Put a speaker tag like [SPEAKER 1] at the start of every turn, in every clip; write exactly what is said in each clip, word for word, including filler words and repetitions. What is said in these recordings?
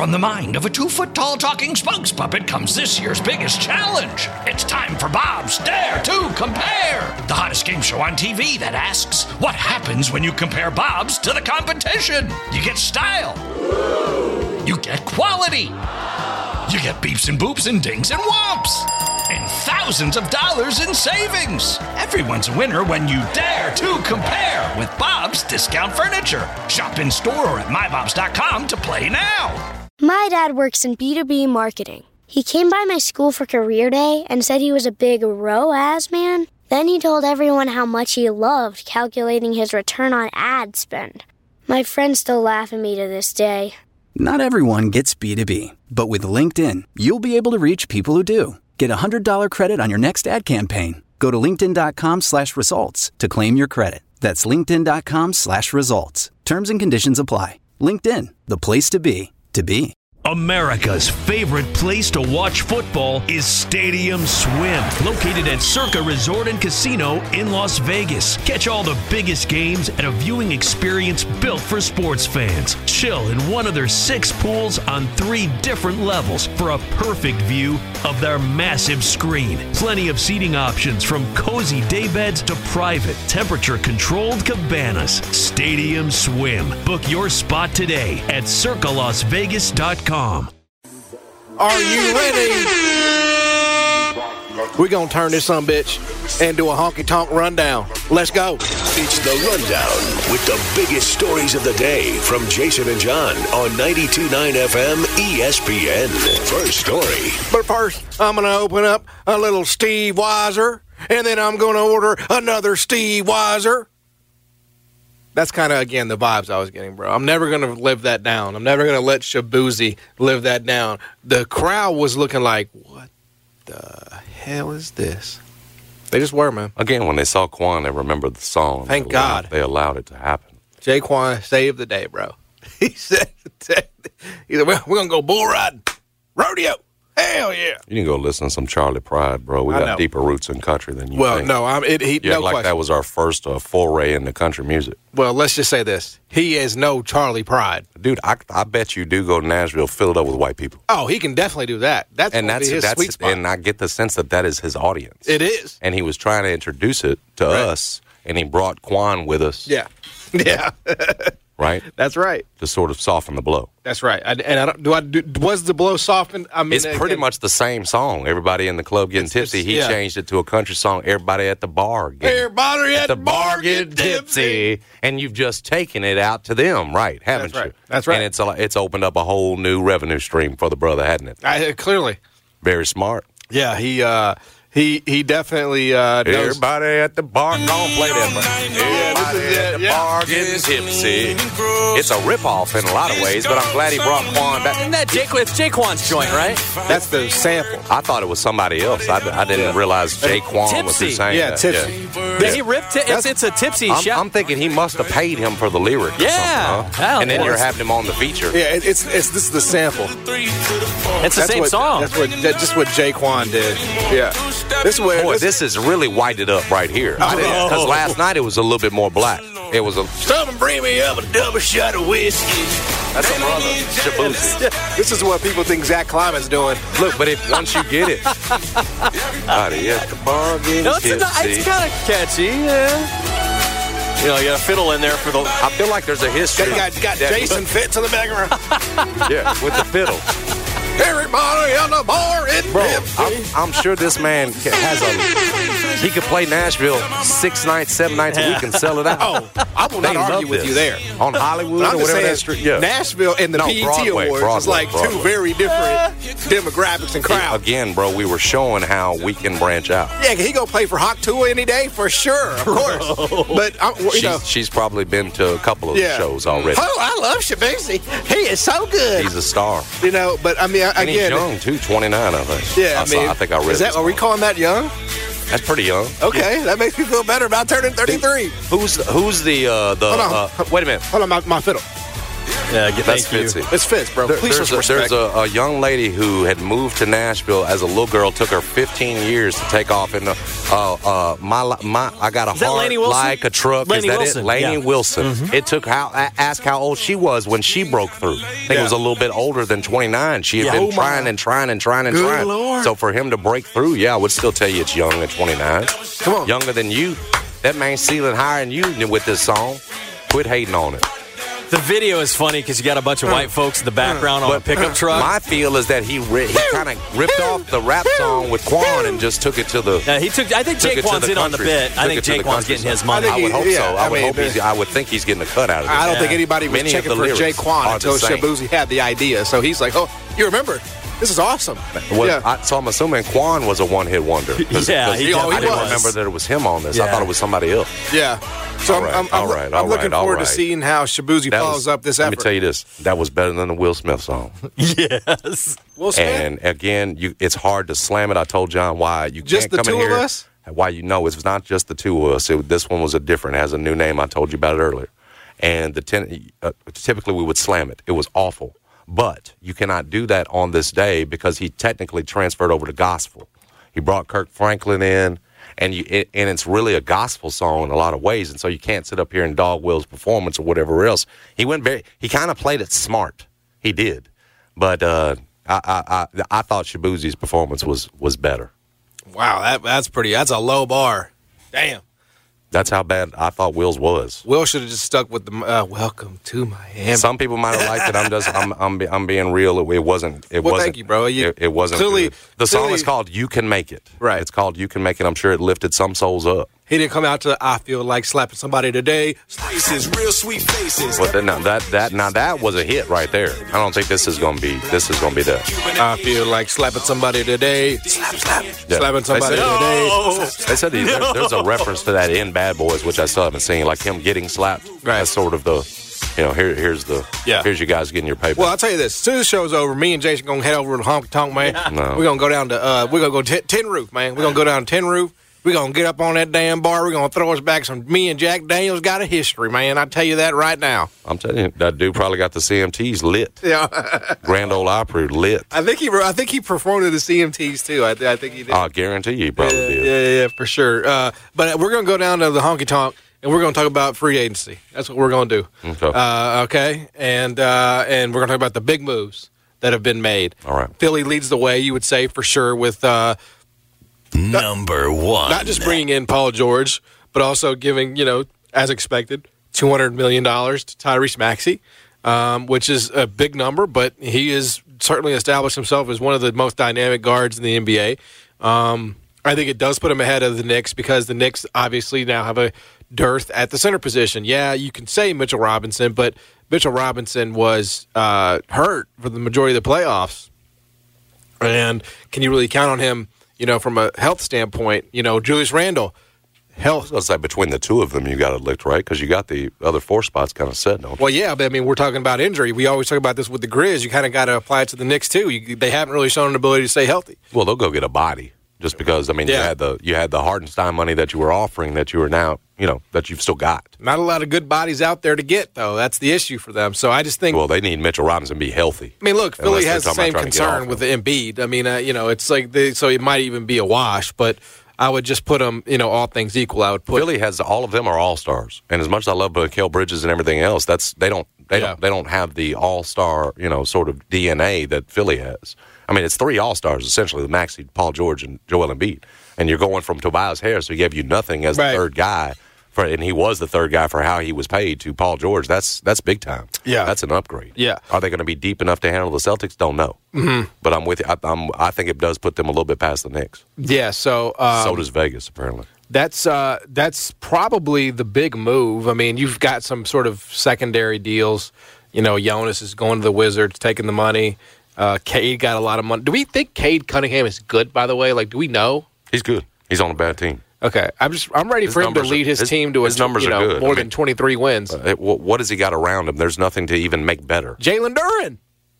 [SPEAKER 1] from the mind of a two-foot-tall talking spokes puppet comes this year's biggest challenge. It's time for Bob's Dare to Compare, the hottest game show on T V that asks, what happens when you compare Bobs to the competition? You get style. You get quality. You get beeps and boops and dings and whomps. And thousands of dollars in savings. Everyone's a winner when you dare to compare with Bob's Discount Furniture. Shop in store or at my bobs dot com to play now.
[SPEAKER 2] My dad works in B two B marketing. He came by my school for career day and said he was a big R O A S man. Then he told everyone how much he loved calculating his return on ad spend. My friends still laugh at me to this day.
[SPEAKER 3] Not everyone gets B two B, but with LinkedIn, you'll be able to reach people who do. Get a one hundred dollars credit on your next ad campaign. Go to linkedin.com slash results to claim your credit. That's linkedin.com slash results. Terms and conditions apply. LinkedIn, the place to be, to be.
[SPEAKER 4] America's favorite place to watch football is Stadium Swim, located at Circa Resort and Casino in Las Vegas. Catch all the biggest games at a viewing experience built for sports fans. Chill in one of their six pools on three different levels for a perfect view of their massive screen. Plenty of seating options from cozy daybeds to private, temperature-controlled cabanas. Stadium Swim. Book your spot today at circa las vegas dot com.
[SPEAKER 5] Are you ready? We're going to turn this son bitch into a honky-tonk rundown. Let's go.
[SPEAKER 6] It's the Rundown with the biggest stories of the day from Jason and John on ninety-two point nine F M E S P N. First story.
[SPEAKER 5] But first, I'm going to open up a little Steve Weiser, and then I'm going to order another Steve Weiser. That's kind of, again, the vibes I was getting, bro. I'm never going to live that down. I'm never going to let Shabuzi live that down. The crowd was looking like, what the hell is this? They just were, man.
[SPEAKER 7] Again, when they saw Quan, they remembered the song.
[SPEAKER 5] Thank
[SPEAKER 7] they
[SPEAKER 5] God.
[SPEAKER 7] Allowed, they allowed it to happen.
[SPEAKER 5] Jaquan saved the day, bro. He said, either we're going to go bull riding, rodeo. Hell yeah.
[SPEAKER 7] You can go listen to some Charlie Pride, bro. We
[SPEAKER 5] I
[SPEAKER 7] got
[SPEAKER 5] know.
[SPEAKER 7] deeper roots in country than you
[SPEAKER 5] Well,
[SPEAKER 7] think.
[SPEAKER 5] no, I'm, it, he,
[SPEAKER 7] You
[SPEAKER 5] no
[SPEAKER 7] act like
[SPEAKER 5] question.
[SPEAKER 7] that was our first uh, foray into country music.
[SPEAKER 5] Well, let's just say this. He is no Charlie Pride.
[SPEAKER 7] Dude, I, I bet you do go to Nashville, fill it up with white people.
[SPEAKER 5] Oh, he can definitely do that. That's
[SPEAKER 7] And
[SPEAKER 5] gonna
[SPEAKER 7] that's
[SPEAKER 5] be his
[SPEAKER 7] that's
[SPEAKER 5] sweet spot.
[SPEAKER 7] and I get the sense that that is his audience.
[SPEAKER 5] It is.
[SPEAKER 7] And he was trying to introduce it to
[SPEAKER 5] Right.
[SPEAKER 7] us, and he brought Quan with us.
[SPEAKER 5] Yeah. Yeah.
[SPEAKER 7] Right?
[SPEAKER 5] That's right.
[SPEAKER 7] To sort of soften the blow.
[SPEAKER 5] That's right. I, and I don't, do I do, was the blow softened? I mean,
[SPEAKER 7] It's pretty
[SPEAKER 5] again,
[SPEAKER 7] much the same song. Everybody in the club getting
[SPEAKER 5] It's-
[SPEAKER 7] tipsy.
[SPEAKER 5] it's-
[SPEAKER 7] He
[SPEAKER 5] yeah.
[SPEAKER 7] changed it to a country song. Everybody at the bar getting
[SPEAKER 5] Everybody at
[SPEAKER 7] the bar getting tipsy, and you've just taken it out to them, right? Haven't
[SPEAKER 5] That's right.
[SPEAKER 7] you?
[SPEAKER 5] That's right.
[SPEAKER 7] And it's a, it's opened up a whole new revenue stream for the brother, hadn't it?
[SPEAKER 5] I, clearly.
[SPEAKER 7] Very smart.
[SPEAKER 5] Yeah, he uh, he he definitely uh, knows.
[SPEAKER 7] Everybody at the bar, gonna play that. Everybody
[SPEAKER 5] this is
[SPEAKER 7] at
[SPEAKER 5] it,
[SPEAKER 7] the
[SPEAKER 5] yeah.
[SPEAKER 7] bar getting tipsy. It's a ripoff in a lot of ways, but I'm glad he brought Quan back.
[SPEAKER 8] Isn't that Jake, it's Jaquan's joint, right?
[SPEAKER 5] That's the sample.
[SPEAKER 7] I thought it was somebody else. I, I didn't realize Jay Quan was who
[SPEAKER 8] Tipsy.
[SPEAKER 7] sang
[SPEAKER 5] Yeah,
[SPEAKER 7] that.
[SPEAKER 5] tipsy.
[SPEAKER 8] Yeah, he ripped it. It's, it's a tipsy
[SPEAKER 7] I'm,
[SPEAKER 8] shot.
[SPEAKER 7] I'm thinking he must have paid him for the lyric or
[SPEAKER 8] Yeah.
[SPEAKER 7] something, huh?
[SPEAKER 8] Hell,
[SPEAKER 7] And then
[SPEAKER 8] yeah.
[SPEAKER 7] you're having him on the feature.
[SPEAKER 5] Yeah, it, it's it's this is the sample.
[SPEAKER 8] it's the
[SPEAKER 5] That's
[SPEAKER 8] same
[SPEAKER 5] what,
[SPEAKER 8] song.
[SPEAKER 5] That's what that, just what Jaquan did. Yeah, this is where
[SPEAKER 7] Boy,
[SPEAKER 5] this,
[SPEAKER 7] this is really whited up right here. Because last night it was a little bit more black. It was a
[SPEAKER 5] Someone bring me up a double shot of whiskey.
[SPEAKER 7] that's a brother, Shabuzi.
[SPEAKER 5] This is what people think Zach Kleiman's doing.
[SPEAKER 7] Look, but if once you get it, everybody at the bar getting
[SPEAKER 8] no, it's, a,
[SPEAKER 7] tipsy.
[SPEAKER 8] it's kind of catchy. Yeah. You know, you got a fiddle in there for the.
[SPEAKER 7] I feel like there's a history.
[SPEAKER 5] You got, got
[SPEAKER 7] that-
[SPEAKER 5] Jason Fitz in the background.
[SPEAKER 7] Yeah, with the fiddle.
[SPEAKER 5] Everybody on the bar in
[SPEAKER 7] Bro, I'm, I'm sure this man ca- has a. He could play Nashville six nights, seven nights a week and sell it out.
[SPEAKER 5] Oh, I will not
[SPEAKER 7] They
[SPEAKER 5] argue
[SPEAKER 7] love
[SPEAKER 5] with
[SPEAKER 7] this.
[SPEAKER 5] you there.
[SPEAKER 7] On Hollywood
[SPEAKER 5] But I'm
[SPEAKER 7] or
[SPEAKER 5] just
[SPEAKER 7] whatever
[SPEAKER 5] saying,
[SPEAKER 7] that street. Yeah.
[SPEAKER 5] Nashville and the
[SPEAKER 7] No,
[SPEAKER 5] P E T
[SPEAKER 7] Broadway,
[SPEAKER 5] Awards is
[SPEAKER 7] Broadway,
[SPEAKER 5] like two
[SPEAKER 7] Broadway.
[SPEAKER 5] very different demographics and crowds.
[SPEAKER 7] Again, bro, we were showing how we can branch out.
[SPEAKER 5] Yeah, he gonna play for Hawk Tua any day for sure, of course. But I'm, you
[SPEAKER 7] She's,
[SPEAKER 5] know,
[SPEAKER 7] she's probably been to a couple of
[SPEAKER 5] yeah.
[SPEAKER 7] shows already.
[SPEAKER 5] Oh, I love Shabuzi. He is so good.
[SPEAKER 7] He's a star.
[SPEAKER 5] You know, but I mean, I-
[SPEAKER 7] And he's
[SPEAKER 5] again,
[SPEAKER 7] young, too, twenty-nine, I think.
[SPEAKER 5] yeah,
[SPEAKER 7] I,
[SPEAKER 5] I
[SPEAKER 7] saw-
[SPEAKER 5] mean,
[SPEAKER 7] I think I read
[SPEAKER 5] is that
[SPEAKER 7] this
[SPEAKER 5] are we
[SPEAKER 7] morning.
[SPEAKER 5] calling that young?
[SPEAKER 7] That's pretty young.
[SPEAKER 5] Okay, that makes me feel better about turning thirty-three.
[SPEAKER 7] Who's who's the uh, the?
[SPEAKER 5] Hold on.
[SPEAKER 7] Uh, wait a minute.
[SPEAKER 5] Hold on, my, my fiddle.
[SPEAKER 8] Yeah, get
[SPEAKER 7] That's
[SPEAKER 8] thank
[SPEAKER 7] Fitzy.
[SPEAKER 8] you.
[SPEAKER 5] It's Fitz, bro.
[SPEAKER 7] There-
[SPEAKER 5] Please
[SPEAKER 7] there's
[SPEAKER 5] some
[SPEAKER 7] a,
[SPEAKER 5] respect.
[SPEAKER 7] there's a, a young lady who had moved to Nashville as a little girl. Took her fifteen years to take off in the, uh, uh, my, my, I got a
[SPEAKER 8] Is that
[SPEAKER 7] heart
[SPEAKER 8] Lainey Wilson?
[SPEAKER 7] like a truck.
[SPEAKER 8] Lainey
[SPEAKER 7] Is that
[SPEAKER 8] Wilson,
[SPEAKER 7] it? Lainey
[SPEAKER 8] yeah.
[SPEAKER 7] Wilson.
[SPEAKER 8] Mm-hmm.
[SPEAKER 7] It took how, ask how old she was when she broke through. I think
[SPEAKER 5] Yeah.
[SPEAKER 7] it was a little bit older than twenty-nine. She had
[SPEAKER 8] Yeah.
[SPEAKER 7] been
[SPEAKER 8] Oh, my.
[SPEAKER 7] trying and trying and trying and
[SPEAKER 5] Good
[SPEAKER 7] trying.
[SPEAKER 5] Lord.
[SPEAKER 7] So for him to break through, yeah, I would still tell you it's young at twenty-nine.
[SPEAKER 5] Come on.
[SPEAKER 7] Younger than you. That man's ceiling higher than you with this song. Quit hating on it.
[SPEAKER 8] The video is funny because you got a bunch of white folks in the background on a pickup truck.
[SPEAKER 7] My feel is that he ri- he kind of ripped off the rap song with Quan and just took it to the.
[SPEAKER 8] Uh, he took. I think
[SPEAKER 7] took it to
[SPEAKER 8] Jaquan's
[SPEAKER 7] the
[SPEAKER 8] in on the
[SPEAKER 7] country.
[SPEAKER 8] bit. I
[SPEAKER 7] Took
[SPEAKER 8] think
[SPEAKER 7] it to the
[SPEAKER 8] Jaquan's
[SPEAKER 7] country
[SPEAKER 8] getting his
[SPEAKER 7] side.
[SPEAKER 8] money.
[SPEAKER 5] I
[SPEAKER 7] I
[SPEAKER 5] think
[SPEAKER 7] would
[SPEAKER 5] he-
[SPEAKER 7] hope
[SPEAKER 5] yeah,
[SPEAKER 7] so. I,
[SPEAKER 5] I
[SPEAKER 7] would
[SPEAKER 5] mean,
[SPEAKER 7] hope he's. I would think he's getting a cut out of it.
[SPEAKER 5] I don't
[SPEAKER 8] Yeah.
[SPEAKER 5] think anybody was
[SPEAKER 7] Many of
[SPEAKER 5] checking
[SPEAKER 7] the
[SPEAKER 5] for
[SPEAKER 7] lyrics
[SPEAKER 5] Jaquan
[SPEAKER 7] are
[SPEAKER 5] until
[SPEAKER 7] the same.
[SPEAKER 5] Shabuzi had the idea. So he's like, oh, you remember? This is awesome.
[SPEAKER 7] Well,
[SPEAKER 5] yeah.
[SPEAKER 7] I, so I'm assuming Quan was a one-hit wonder. 'Cause-
[SPEAKER 8] Yeah,
[SPEAKER 7] 'cause
[SPEAKER 8] he
[SPEAKER 5] definitely
[SPEAKER 7] I didn't
[SPEAKER 5] was.
[SPEAKER 7] remember that it was him on this. I
[SPEAKER 8] Yeah.
[SPEAKER 7] thought it was somebody else.
[SPEAKER 5] yeah. So
[SPEAKER 7] All
[SPEAKER 5] I'm,
[SPEAKER 7] right,
[SPEAKER 5] I'm,
[SPEAKER 7] all
[SPEAKER 5] I'm,
[SPEAKER 7] right,
[SPEAKER 5] I'm
[SPEAKER 7] all
[SPEAKER 5] looking
[SPEAKER 7] right, all
[SPEAKER 5] forward to
[SPEAKER 7] right.
[SPEAKER 5] seeing how Shabuzi
[SPEAKER 7] That
[SPEAKER 5] follows
[SPEAKER 7] was-
[SPEAKER 5] up this
[SPEAKER 7] let
[SPEAKER 5] effort.
[SPEAKER 7] me tell you this: that was better than the Will Smith song.
[SPEAKER 8] Yes.
[SPEAKER 5] Will Smith?
[SPEAKER 7] And again, you, it's hard to slam it. I told John why you
[SPEAKER 5] Just
[SPEAKER 7] can't
[SPEAKER 5] the
[SPEAKER 7] come
[SPEAKER 5] two
[SPEAKER 7] in
[SPEAKER 5] of
[SPEAKER 7] here.
[SPEAKER 5] us?
[SPEAKER 7] Why you know it's not just the two of us. It, this one was a different. It has a new name. I told you about it earlier. And the ten, uh, typically we would slam it. It was awful, but you cannot do that on this day because he technically transferred over to gospel. He brought Kirk Franklin in, and you it, and it's really a gospel song in a lot of ways. And so you can't sit up here and dog Will's performance or whatever else. He went very. He kind of played it smart. He did, but uh, I, I I I thought Shabuzi's performance was was better.
[SPEAKER 5] Wow, that, that's pretty. That's a low bar. Damn.
[SPEAKER 7] That's how bad I thought Will's was.
[SPEAKER 5] Will should have just stuck with the uh, welcome to Miami.
[SPEAKER 7] Some people might have liked it. I'm just, I'm, I'm, be- I'm being real. It, it wasn't. It
[SPEAKER 5] Well,
[SPEAKER 7] wasn't.
[SPEAKER 5] thank you, bro. You-
[SPEAKER 7] it, it wasn't.
[SPEAKER 5] clearly-
[SPEAKER 7] good. The song
[SPEAKER 5] clearly-
[SPEAKER 7] is called "You Can Make It."
[SPEAKER 5] Right.
[SPEAKER 7] It's called "You Can Make It." I'm sure it lifted some souls up.
[SPEAKER 5] He didn't come out to I feel like slapping somebody today.
[SPEAKER 9] Faces, real sweet faces.
[SPEAKER 7] But then, now that that now that was a hit right there. I don't think this is going to be. This is going to be that.
[SPEAKER 5] I feel like slapping somebody today. Slap, slap.
[SPEAKER 7] Yeah.
[SPEAKER 5] Slapping somebody
[SPEAKER 7] They said-
[SPEAKER 5] today.
[SPEAKER 7] They said he, there, there's a reference to that in Bad Boys, which I still haven't seen. Like him getting slapped.
[SPEAKER 5] Right.
[SPEAKER 7] That's sort of the. You know, here, here's the.
[SPEAKER 5] Yeah.
[SPEAKER 7] Here's you guys getting your paper.
[SPEAKER 5] Well, I'll tell you this. As soon as the show's over, me and Jason going to head over to Honky Tonk, man.
[SPEAKER 7] No.
[SPEAKER 5] We're going to go down to, uh, we're going to go to t- Tin Roof, man. We're going to go down to Tin Roof. We're going to get up on that damn bar. We're going to throw us back some. Me and Jack Daniels got a history, man. I tell you that right now.
[SPEAKER 7] I'm telling you, that dude probably got the C M Ts lit.
[SPEAKER 5] Yeah.
[SPEAKER 7] Grand Ole Opry lit.
[SPEAKER 5] I think he I think he performed at the C M Ts, too. I, th- I think he did.
[SPEAKER 7] I guarantee you, he probably
[SPEAKER 5] yeah,
[SPEAKER 7] did.
[SPEAKER 5] yeah, yeah, yeah, for sure. Uh, but we're going to go down to the Honky Tonk, and we're going to talk about free agency. That's what we're going to do.
[SPEAKER 7] Okay.
[SPEAKER 5] Uh, okay? And, uh, and we're going to talk about the big moves that have been made.
[SPEAKER 7] All right.
[SPEAKER 5] Philly leads the way, you would say, for sure, with uh,
[SPEAKER 1] Number one.
[SPEAKER 5] not just bringing in Paul George, but also giving, you know, as expected, two hundred million dollars to Tyrese Maxey, um, which is a big number, but he has certainly established himself as one of the most dynamic guards in the N B A. Um, I think it does put him ahead of the Knicks because the Knicks obviously now have a dearth at the center position. Yeah, you can say Mitchell Robinson, but Mitchell Robinson was uh, hurt for the majority of the playoffs. And can you really count on him, you know, from a health standpoint? You know, Julius Randle,
[SPEAKER 7] I
[SPEAKER 5] health.
[SPEAKER 7] was going to say between the two of them, you got it licked, right? Because you got the other four spots kind of set, don't you?
[SPEAKER 5] Well, yeah, but I mean, we're talking about injury. We always talk about this with the Grizz. You kind of got to apply it to the Knicks, too. You, they haven't really shown an ability to stay healthy.
[SPEAKER 7] Well, they'll go get a body just because, I mean, you
[SPEAKER 5] Yeah.
[SPEAKER 7] had the you had the Hartenstein money that you were offering that you are now, you know, that you've still got.
[SPEAKER 5] Not a lot of good bodies out there to get, though. That's the issue for them. So I just think,
[SPEAKER 7] Well, they need Mitchell Robinson to be healthy.
[SPEAKER 5] I mean, look,
[SPEAKER 7] Unless
[SPEAKER 5] Philly
[SPEAKER 7] they're
[SPEAKER 5] has the
[SPEAKER 7] talking about
[SPEAKER 5] same
[SPEAKER 7] trying to get
[SPEAKER 5] concern
[SPEAKER 7] off
[SPEAKER 5] with the Embiid. I mean, uh, you know, it's like, they, so it might even be a wash, but I would just put them, you know, all things equal. I would put
[SPEAKER 7] Philly has all of them are all stars, and as much as I love Mikal Bridges and everything else, that's they don't they
[SPEAKER 5] Yeah.
[SPEAKER 7] don't they don't have the all star you know sort of D N A that Philly has. I mean, it's three all stars essentially: the Maxey, Paul George, and Joel Embiid. And you're going from Tobias Harris, who gave you nothing as
[SPEAKER 5] Right.
[SPEAKER 7] the third guy, for, and he was the third guy for how he was paid, to Paul George. That's that's big time.
[SPEAKER 5] Yeah.
[SPEAKER 7] that's an upgrade.
[SPEAKER 5] Yeah.
[SPEAKER 7] Are they going to be deep enough to handle the Celtics? Don't know. Mm-hmm. But I'm with you. I, I'm, I think it does put them a little bit past the Knicks.
[SPEAKER 5] yeah, so um,
[SPEAKER 7] so does Vegas, apparently.
[SPEAKER 5] That's uh, that's probably the big move. I mean, you've got some sort of secondary deals. You know, Jonas is going to the Wizards, taking the money. Uh, Cade got a lot of money. Do we think Cade Cunningham is good, by the way? Like, do we know?
[SPEAKER 7] He's good. He's on a bad team.
[SPEAKER 5] Okay, I'm just I'm ready
[SPEAKER 7] His
[SPEAKER 5] for him to
[SPEAKER 7] numbers are-
[SPEAKER 5] lead his,
[SPEAKER 7] his-
[SPEAKER 5] team to a
[SPEAKER 7] his numbers
[SPEAKER 5] you
[SPEAKER 7] are
[SPEAKER 5] know
[SPEAKER 7] good.
[SPEAKER 5] more
[SPEAKER 7] I
[SPEAKER 5] than
[SPEAKER 7] mean-
[SPEAKER 5] twenty-three wins.
[SPEAKER 7] Uh, what, what has he got around him? There's nothing to even make better.
[SPEAKER 5] Jalen Duren.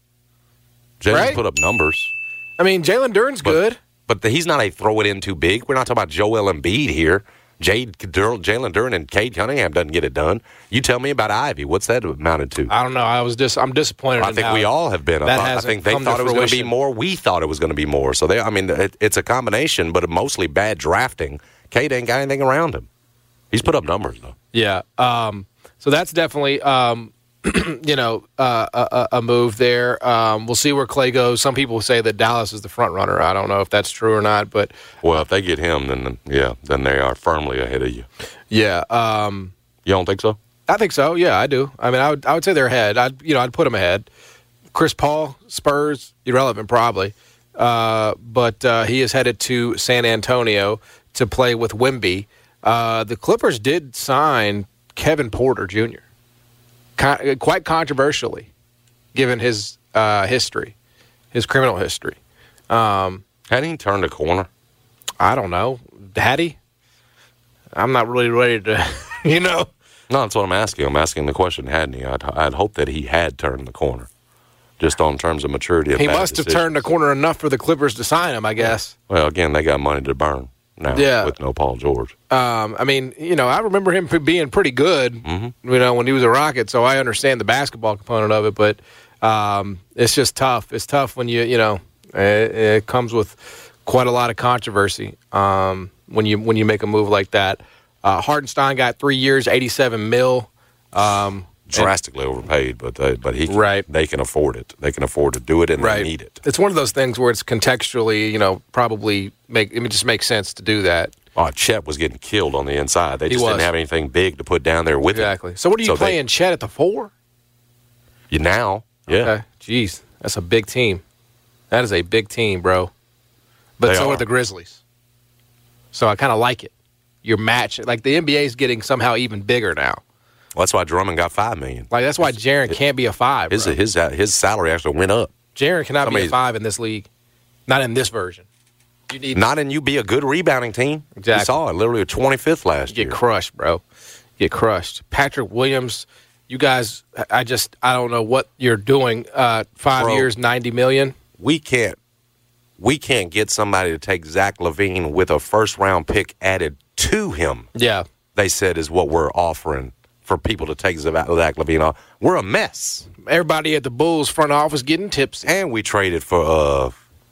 [SPEAKER 7] Jalen's
[SPEAKER 5] Right?
[SPEAKER 7] put up numbers,
[SPEAKER 5] I mean, Jalen Duren's
[SPEAKER 7] but,
[SPEAKER 5] good.
[SPEAKER 7] but the, he's not a throw it in too big. We're not talking about Joel Embiid here. Jade Jalen Duren and Cade Cunningham doesn't get it done. You tell me about Ivy. What's that amounted to?
[SPEAKER 5] I don't know. I was just I'm disappointed.
[SPEAKER 7] I
[SPEAKER 5] in
[SPEAKER 7] think
[SPEAKER 5] how
[SPEAKER 7] we all have been.
[SPEAKER 5] That
[SPEAKER 7] I, I think they thought it was going to be more. We thought it was going to be more. So they, I mean, it, it's a combination, but mostly bad drafting. Cade ain't got anything around him. He's put up numbers though.
[SPEAKER 5] Yeah. Um, so that's definitely. Um, you know, uh, a, a move there. Um, we'll see where Clay goes. Some people say that Dallas is the front runner. I don't know if that's true or not, but
[SPEAKER 7] well, if they get him, then yeah, then they are firmly ahead of you.
[SPEAKER 5] Yeah, um,
[SPEAKER 7] you don't think so?
[SPEAKER 5] I think so. Yeah, I do. I mean, I would, I would say they're ahead. I'd, you know, I'd put them ahead. Chris Paul, Spurs, irrelevant probably, uh, but uh, he is headed to San Antonio to play with Wemby. Uh, the Clippers did sign Kevin Porter Junior Con- quite controversially, given his uh, history, his criminal history. Um,
[SPEAKER 7] Hadn't he turned a corner?
[SPEAKER 5] I don't know. Had he? I'm not really ready to, you know.
[SPEAKER 7] No, that's what I'm asking. I'm asking the question, hadn't he? I'd, I'd hope that he had turned the corner, just on terms of maturity. Of
[SPEAKER 5] he must have turned the corner enough for the Clippers to sign him, I guess.
[SPEAKER 7] Well, again, they got money to burn now
[SPEAKER 5] yeah.
[SPEAKER 7] with no Paul George.
[SPEAKER 5] Um, I mean, you know, I remember him being pretty good,
[SPEAKER 7] mm-hmm.
[SPEAKER 5] you know, when he was a Rocket, so I understand the basketball component of it, but um, it's just tough. It's tough when you, you know, it, it comes with quite a lot of controversy um, when you when you make a move like that. Uh, Hartenstein got three years, eighty-seven mil. Um,
[SPEAKER 7] Drastically and, overpaid, but they, but he can,
[SPEAKER 5] right.
[SPEAKER 7] they can afford it. They can afford to do it, and
[SPEAKER 5] right.
[SPEAKER 7] they need it.
[SPEAKER 5] It's one of those things where it's contextually, you know, probably make it just makes sense to do that.
[SPEAKER 7] Oh, Chet was getting killed on the inside. They
[SPEAKER 5] He
[SPEAKER 7] just
[SPEAKER 5] was.
[SPEAKER 7] didn't have anything big to put down there with
[SPEAKER 5] exactly.
[SPEAKER 7] him.
[SPEAKER 5] So what are you
[SPEAKER 7] so
[SPEAKER 5] playing,
[SPEAKER 7] they,
[SPEAKER 5] Chet at the four?
[SPEAKER 7] You now, yeah.
[SPEAKER 5] Okay. Jeez, that's a big team. That is a big team, bro. But
[SPEAKER 7] They
[SPEAKER 5] so
[SPEAKER 7] are.
[SPEAKER 5] are the Grizzlies. So I kind of like it. You're matching. Like the N B A is getting somehow even bigger now.
[SPEAKER 7] Well, that's why Drummond got five million.
[SPEAKER 5] Like that's why Jaren can't be a five.
[SPEAKER 7] His
[SPEAKER 5] bro.
[SPEAKER 7] his his salary actually went up.
[SPEAKER 5] Jaren cannot
[SPEAKER 7] Somebody's,
[SPEAKER 5] be a five in this league. Not in this version. You need
[SPEAKER 7] not in you be a good rebounding team.
[SPEAKER 5] Exactly.
[SPEAKER 7] You saw it literally twenty-fifth last
[SPEAKER 5] you get
[SPEAKER 7] year.
[SPEAKER 5] crushed, bro. You get crushed. Patrick Williams. You guys, I just I don't know what you're doing. Uh, five
[SPEAKER 7] Bro,
[SPEAKER 5] years, ninety million.
[SPEAKER 7] We can't we can't get somebody to take Zach LaVine with a first round pick added to him.
[SPEAKER 5] Yeah,
[SPEAKER 7] they said is what we're offering for people to take Zach LaVine off. We're a mess.
[SPEAKER 5] Everybody at the Bulls front office getting tipsy,
[SPEAKER 7] and we traded for uh,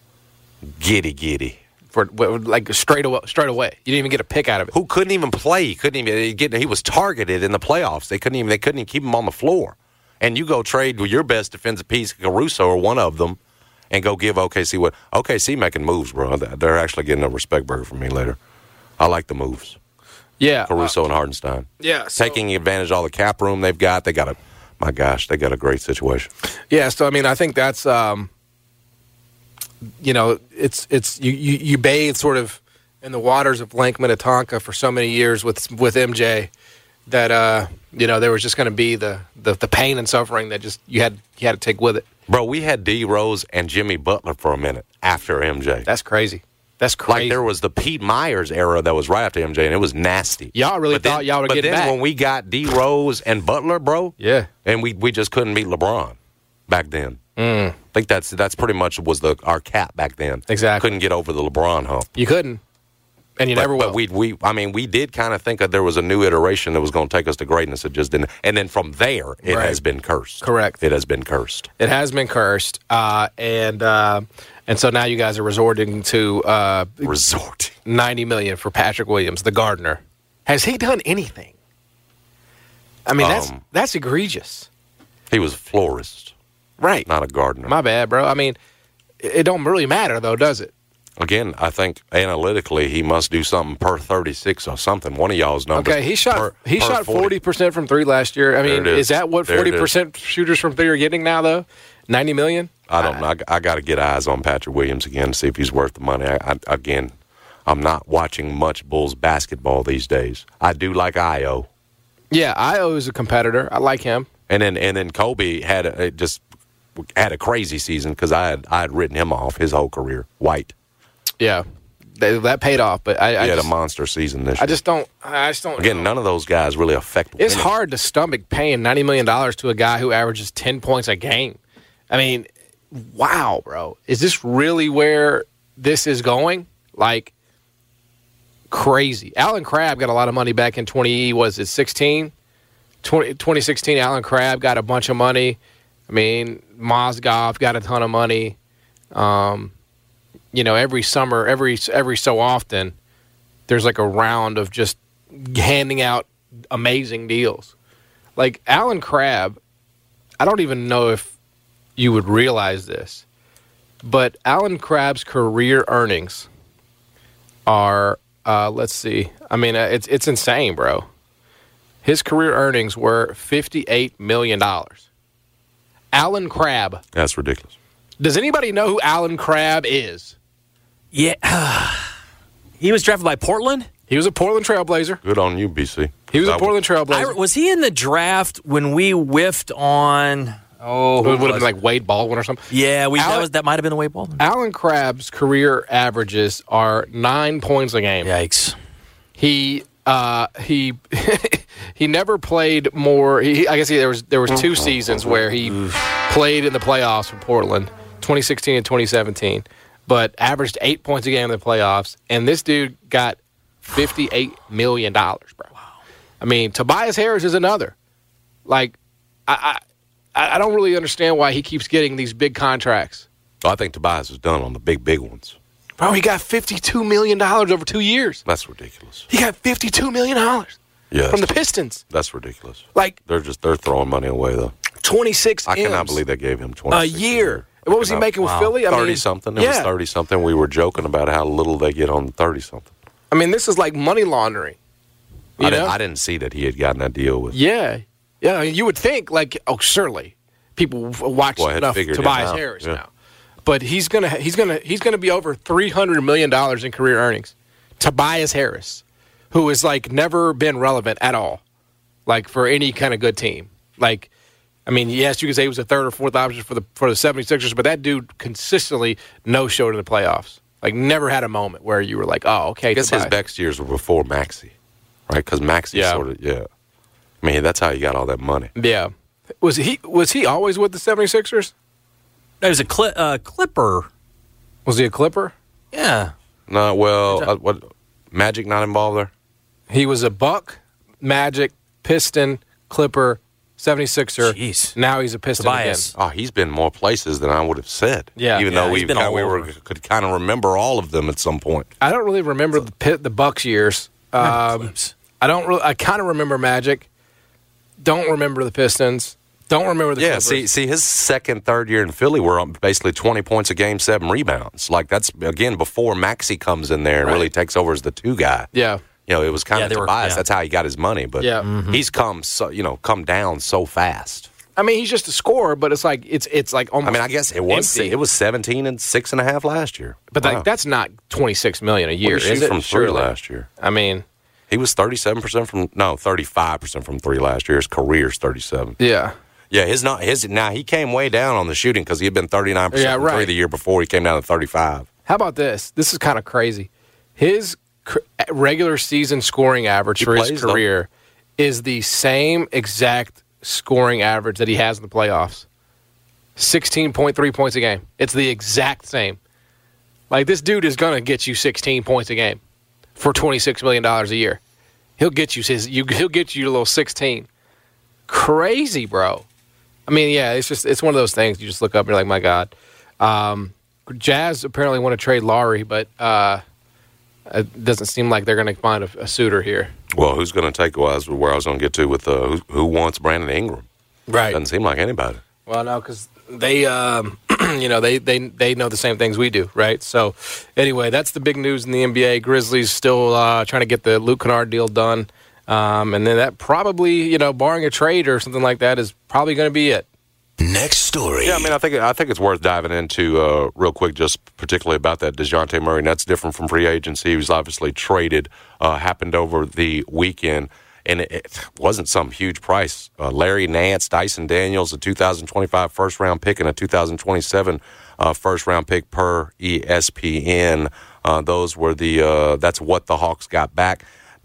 [SPEAKER 7] Giddy Giddy.
[SPEAKER 5] For like straight away, straight away, you didn't even get a pick out of it.
[SPEAKER 7] Who couldn't even play? He couldn't even get. He was targeted in the playoffs. They couldn't even. They couldn't even keep him on the floor. And you go trade with your best defensive piece, Caruso, or one of them, and go give O K C what? O K C making moves, bro. They're actually getting a respect burger from me later. I like the moves.
[SPEAKER 5] Yeah,
[SPEAKER 7] Caruso
[SPEAKER 5] uh,
[SPEAKER 7] and Hartenstein.
[SPEAKER 5] Yeah, so,
[SPEAKER 7] taking advantage of all the cap room they've got. They got a. My gosh, they got a great situation.
[SPEAKER 5] Yeah, so I mean, I think that's. Um, You know, it's it's you, you, you bathe sort of in the waters of Lake Minnetonka for so many years with with M J that uh, you know there was just going to be the, the the pain and suffering that just you had you had to take with it.
[SPEAKER 7] Bro, we had D Rose and Jimmy Butler for a minute after M J.
[SPEAKER 5] That's crazy. That's crazy.
[SPEAKER 7] Like there was the Pete Myers era that was right after M J, and it was nasty.
[SPEAKER 5] Y'all really
[SPEAKER 7] but
[SPEAKER 5] thought
[SPEAKER 7] then,
[SPEAKER 5] y'all were
[SPEAKER 7] but
[SPEAKER 5] getting
[SPEAKER 7] then
[SPEAKER 5] back.
[SPEAKER 7] when we got D Rose and Butler, bro,
[SPEAKER 5] yeah,
[SPEAKER 7] and we we just couldn't beat LeBron back then.
[SPEAKER 5] Mm.
[SPEAKER 7] I think that's that's pretty much was the our cap back then.
[SPEAKER 5] Exactly.
[SPEAKER 7] Couldn't get over the LeBron hump.
[SPEAKER 5] You couldn't. And you
[SPEAKER 7] but,
[SPEAKER 5] never will.
[SPEAKER 7] But we, we, I mean, we did kind of think that there was a new iteration that was going to take us to greatness. It just didn't. And then from there, it
[SPEAKER 5] right.
[SPEAKER 7] has been cursed.
[SPEAKER 5] Correct.
[SPEAKER 7] It has been cursed.
[SPEAKER 5] It has been cursed. Uh, and uh, and so now you guys are resorting to uh,
[SPEAKER 7] resorting
[SPEAKER 5] ninety million dollars for Patrick Williams, the gardener. Has he done anything? I mean, that's
[SPEAKER 7] Um,
[SPEAKER 5] that's egregious.
[SPEAKER 7] He was a florist.
[SPEAKER 5] Right.
[SPEAKER 7] Not a gardener.
[SPEAKER 5] My bad, bro. I mean, it, it don't really matter, though, does it?
[SPEAKER 7] Again, I think analytically he must do something per thirty-six or something. One of y'all's numbers.
[SPEAKER 5] Okay, he shot
[SPEAKER 7] per,
[SPEAKER 5] he
[SPEAKER 7] per
[SPEAKER 5] shot forty percent from three last year. I mean,
[SPEAKER 7] is.
[SPEAKER 5] is that what
[SPEAKER 7] There
[SPEAKER 5] forty percent shooters from three are getting now, though? ninety million
[SPEAKER 7] I don't know. I, I got to get eyes on Patrick Williams again to see if he's worth the money. I, I, again, I'm not watching much Bulls basketball these days. I do like Io.
[SPEAKER 5] Yeah, Io is a competitor. I like him.
[SPEAKER 7] And then and then Kobe had a, it just had a crazy season because I had I had written him off his whole career. White.
[SPEAKER 5] Yeah, that, that paid off. But I,
[SPEAKER 7] he
[SPEAKER 5] I
[SPEAKER 7] had
[SPEAKER 5] just,
[SPEAKER 7] a monster season this year.
[SPEAKER 5] I just don't. I just don't.
[SPEAKER 7] Again, none of those guys really affect.
[SPEAKER 5] It's
[SPEAKER 7] winning.
[SPEAKER 5] hard to stomach paying ninety million dollars to a guy who averages ten points a game. I mean, wow, bro. Is this really where this is going? Like, crazy. Alan Crabb got a lot of money back in twenty, was it sixteen? twenty, twenty sixteen, Alan Crabb got a bunch of money. I mean, Mozgov got a ton of money. Um, you know, every summer, every every so often, there's like a round of just handing out amazing deals. Like Alan Crabb, I don't even know if you would realize this, but Alan Crabb's career earnings are, uh, let's see, I mean, uh, it's it's insane, bro. His career earnings were fifty-eight million dollars. Alan Crabb.
[SPEAKER 7] That's ridiculous.
[SPEAKER 5] Does anybody know who Alan Crabb is?
[SPEAKER 8] Yeah. He was drafted by Portland?
[SPEAKER 5] He was a Portland Trailblazer.
[SPEAKER 7] Good on you, B C.
[SPEAKER 5] He was a
[SPEAKER 7] I
[SPEAKER 5] Portland Trailblazer.
[SPEAKER 8] I, was he in the draft when we whiffed on... Oh,
[SPEAKER 5] it would have been like Wade Baldwin or something.
[SPEAKER 8] Yeah, we,
[SPEAKER 5] Alan,
[SPEAKER 8] that, was, that might have been the Wade Baldwin.
[SPEAKER 5] Alan Crabb's career averages are nine points a game.
[SPEAKER 8] Yikes.
[SPEAKER 5] He uh, he he never played more. He, I guess he, there was there was two seasons where he played in the playoffs for Portland, twenty sixteen and twenty seventeen, but averaged eight points a game in the playoffs. And this dude got fifty-eight million dollars, bro. Wow. I mean, Tobias Harris is another. Like, I. I I don't really understand why he keeps getting these big contracts.
[SPEAKER 7] I think Tobias is done on the big, big ones.
[SPEAKER 5] Bro, he got fifty-two million dollars over two years.
[SPEAKER 7] That's ridiculous.
[SPEAKER 5] He got fifty-two million dollars
[SPEAKER 7] yes.
[SPEAKER 5] from the Pistons.
[SPEAKER 7] That's ridiculous.
[SPEAKER 5] Like
[SPEAKER 7] They're just they're throwing money away, though.
[SPEAKER 5] twenty-six
[SPEAKER 7] I
[SPEAKER 5] M's
[SPEAKER 7] cannot believe they gave him twenty-six
[SPEAKER 5] a year. What was he making with
[SPEAKER 7] wow.
[SPEAKER 5] Philly? I
[SPEAKER 7] thirty-something. It
[SPEAKER 5] yeah.
[SPEAKER 7] was thirty-something. We were joking about how little they get on thirty-something.
[SPEAKER 5] I mean, this is like money laundering. You
[SPEAKER 7] I,
[SPEAKER 5] know?
[SPEAKER 7] didn't, I didn't see that he had gotten that deal with.
[SPEAKER 5] Yeah. Yeah, I mean, you would think, like, oh, surely. People watch
[SPEAKER 7] Boy,
[SPEAKER 5] enough Tobias Harris yeah. now, but he's gonna he's gonna he's gonna be over three hundred million dollars in career earnings. Tobias Harris, who has like never been relevant at all, like for any kind of good team. Like, I mean, yes, you could say he was a third or fourth option for the for the seventy-sixers, but that dude consistently no showed in the playoffs. Like, never had a moment where you were like, oh, okay.
[SPEAKER 7] I guess
[SPEAKER 5] Tobias.
[SPEAKER 7] his best years were before Maxey, right? Because Maxey
[SPEAKER 5] Yeah.
[SPEAKER 7] sort of yeah. I mean, that's how you got all that money.
[SPEAKER 5] Yeah. Was he was he always with the seventy-sixers?
[SPEAKER 8] He was a cli- uh, Clipper.
[SPEAKER 5] Was he a Clipper?
[SPEAKER 8] Yeah.
[SPEAKER 7] No, well, uh, what Magic not involved there?
[SPEAKER 5] He was a Buck, Magic, Piston, Clipper, seventy-sixer.
[SPEAKER 8] Jeez.
[SPEAKER 5] Now he's a Piston
[SPEAKER 8] Tobias.
[SPEAKER 5] again.
[SPEAKER 7] Oh, he's been more places than I would have said.
[SPEAKER 5] Yeah.
[SPEAKER 7] even
[SPEAKER 8] Yeah,
[SPEAKER 7] though
[SPEAKER 8] he's
[SPEAKER 7] we
[SPEAKER 8] been all
[SPEAKER 7] we were,
[SPEAKER 8] over.
[SPEAKER 7] could kind of remember all of them at some point.
[SPEAKER 5] I don't really remember the pit, the Bucks years. Um, I don't. Really, I kind of remember Magic. Don't remember the Pistons. Don't remember the
[SPEAKER 7] Yeah,
[SPEAKER 5] Clippers.
[SPEAKER 7] see, see, his second, third year in Philly were basically twenty points a game, seven rebounds. Like that's again before Maxey comes in there and
[SPEAKER 5] Right.
[SPEAKER 7] really takes over as the two guy.
[SPEAKER 5] Yeah.
[SPEAKER 7] You know, it was kind
[SPEAKER 8] Yeah,
[SPEAKER 7] of
[SPEAKER 8] they were-
[SPEAKER 7] Tobias.
[SPEAKER 8] yeah.
[SPEAKER 7] That's how he got his money. But
[SPEAKER 5] Yeah.
[SPEAKER 8] Mm-hmm.
[SPEAKER 7] he's come, so, you know, come down so fast.
[SPEAKER 5] I mean, he's just a scorer, but it's like it's it's like almost.
[SPEAKER 7] I mean, I guess it was
[SPEAKER 5] empty.
[SPEAKER 7] it was seventeen and six and a half last year.
[SPEAKER 5] but
[SPEAKER 7] Wow.
[SPEAKER 5] like that's not twenty-six million a year,
[SPEAKER 7] What did he
[SPEAKER 5] is
[SPEAKER 7] shoot
[SPEAKER 5] it?
[SPEAKER 7] from three
[SPEAKER 5] Surely.
[SPEAKER 7] last year?
[SPEAKER 5] I mean,
[SPEAKER 7] He was thirty-seven percent from no, thirty-five percent from three last year. His career's thirty-seven.
[SPEAKER 5] yeah.
[SPEAKER 7] Yeah, his not his now he came way down on the shooting because he had been thirty-nine percent
[SPEAKER 5] Yeah,
[SPEAKER 7] from
[SPEAKER 5] right.
[SPEAKER 7] three the year before. He came down to thirty-five.
[SPEAKER 5] How about this? This is kind of crazy. His cr- regular season scoring average
[SPEAKER 7] He
[SPEAKER 5] for his
[SPEAKER 7] plays, though.
[SPEAKER 5] career is the same exact scoring average that he has in the playoffs. sixteen point three points a game. It's the exact same. Like, this dude is going to get you sixteen points a game for twenty-six million dollars a year. He'll get you his you he'll get you a little sixteen. Crazy, bro. I mean, yeah, it's just it's one of those things you just look up and you're like, my God. Um, Jazz apparently want to trade Lowry, but uh, it doesn't seem like they're going to find a, a suitor here.
[SPEAKER 7] Well, who's going to take well, that's where I was going to get to with uh, who, who wants Brandon Ingram?
[SPEAKER 5] Right.
[SPEAKER 7] Doesn't seem like anybody.
[SPEAKER 5] Well, no, because they, um, you know, they, they they know the same things we do, right? So, anyway, that's the big news in the N B A. Grizzlies still uh, trying to get the Luke Kennard deal done, um, and then that probably, you know, barring a trade or something like that, is probably going to be it.
[SPEAKER 6] Next story.
[SPEAKER 7] Yeah, I mean, I think I think it's worth diving into uh, real quick, just particularly about that DeJounte Murray. And that's different from free agency. He was obviously traded, uh, happened over the weekend, and it, it wasn't some huge price. Uh, Larry Nance, Dyson Daniels, a two thousand twenty-five first-round pick and a two thousand twenty-seven uh, first-round pick per E S P N. Uh, those were the uh, that's what the Hawks got back.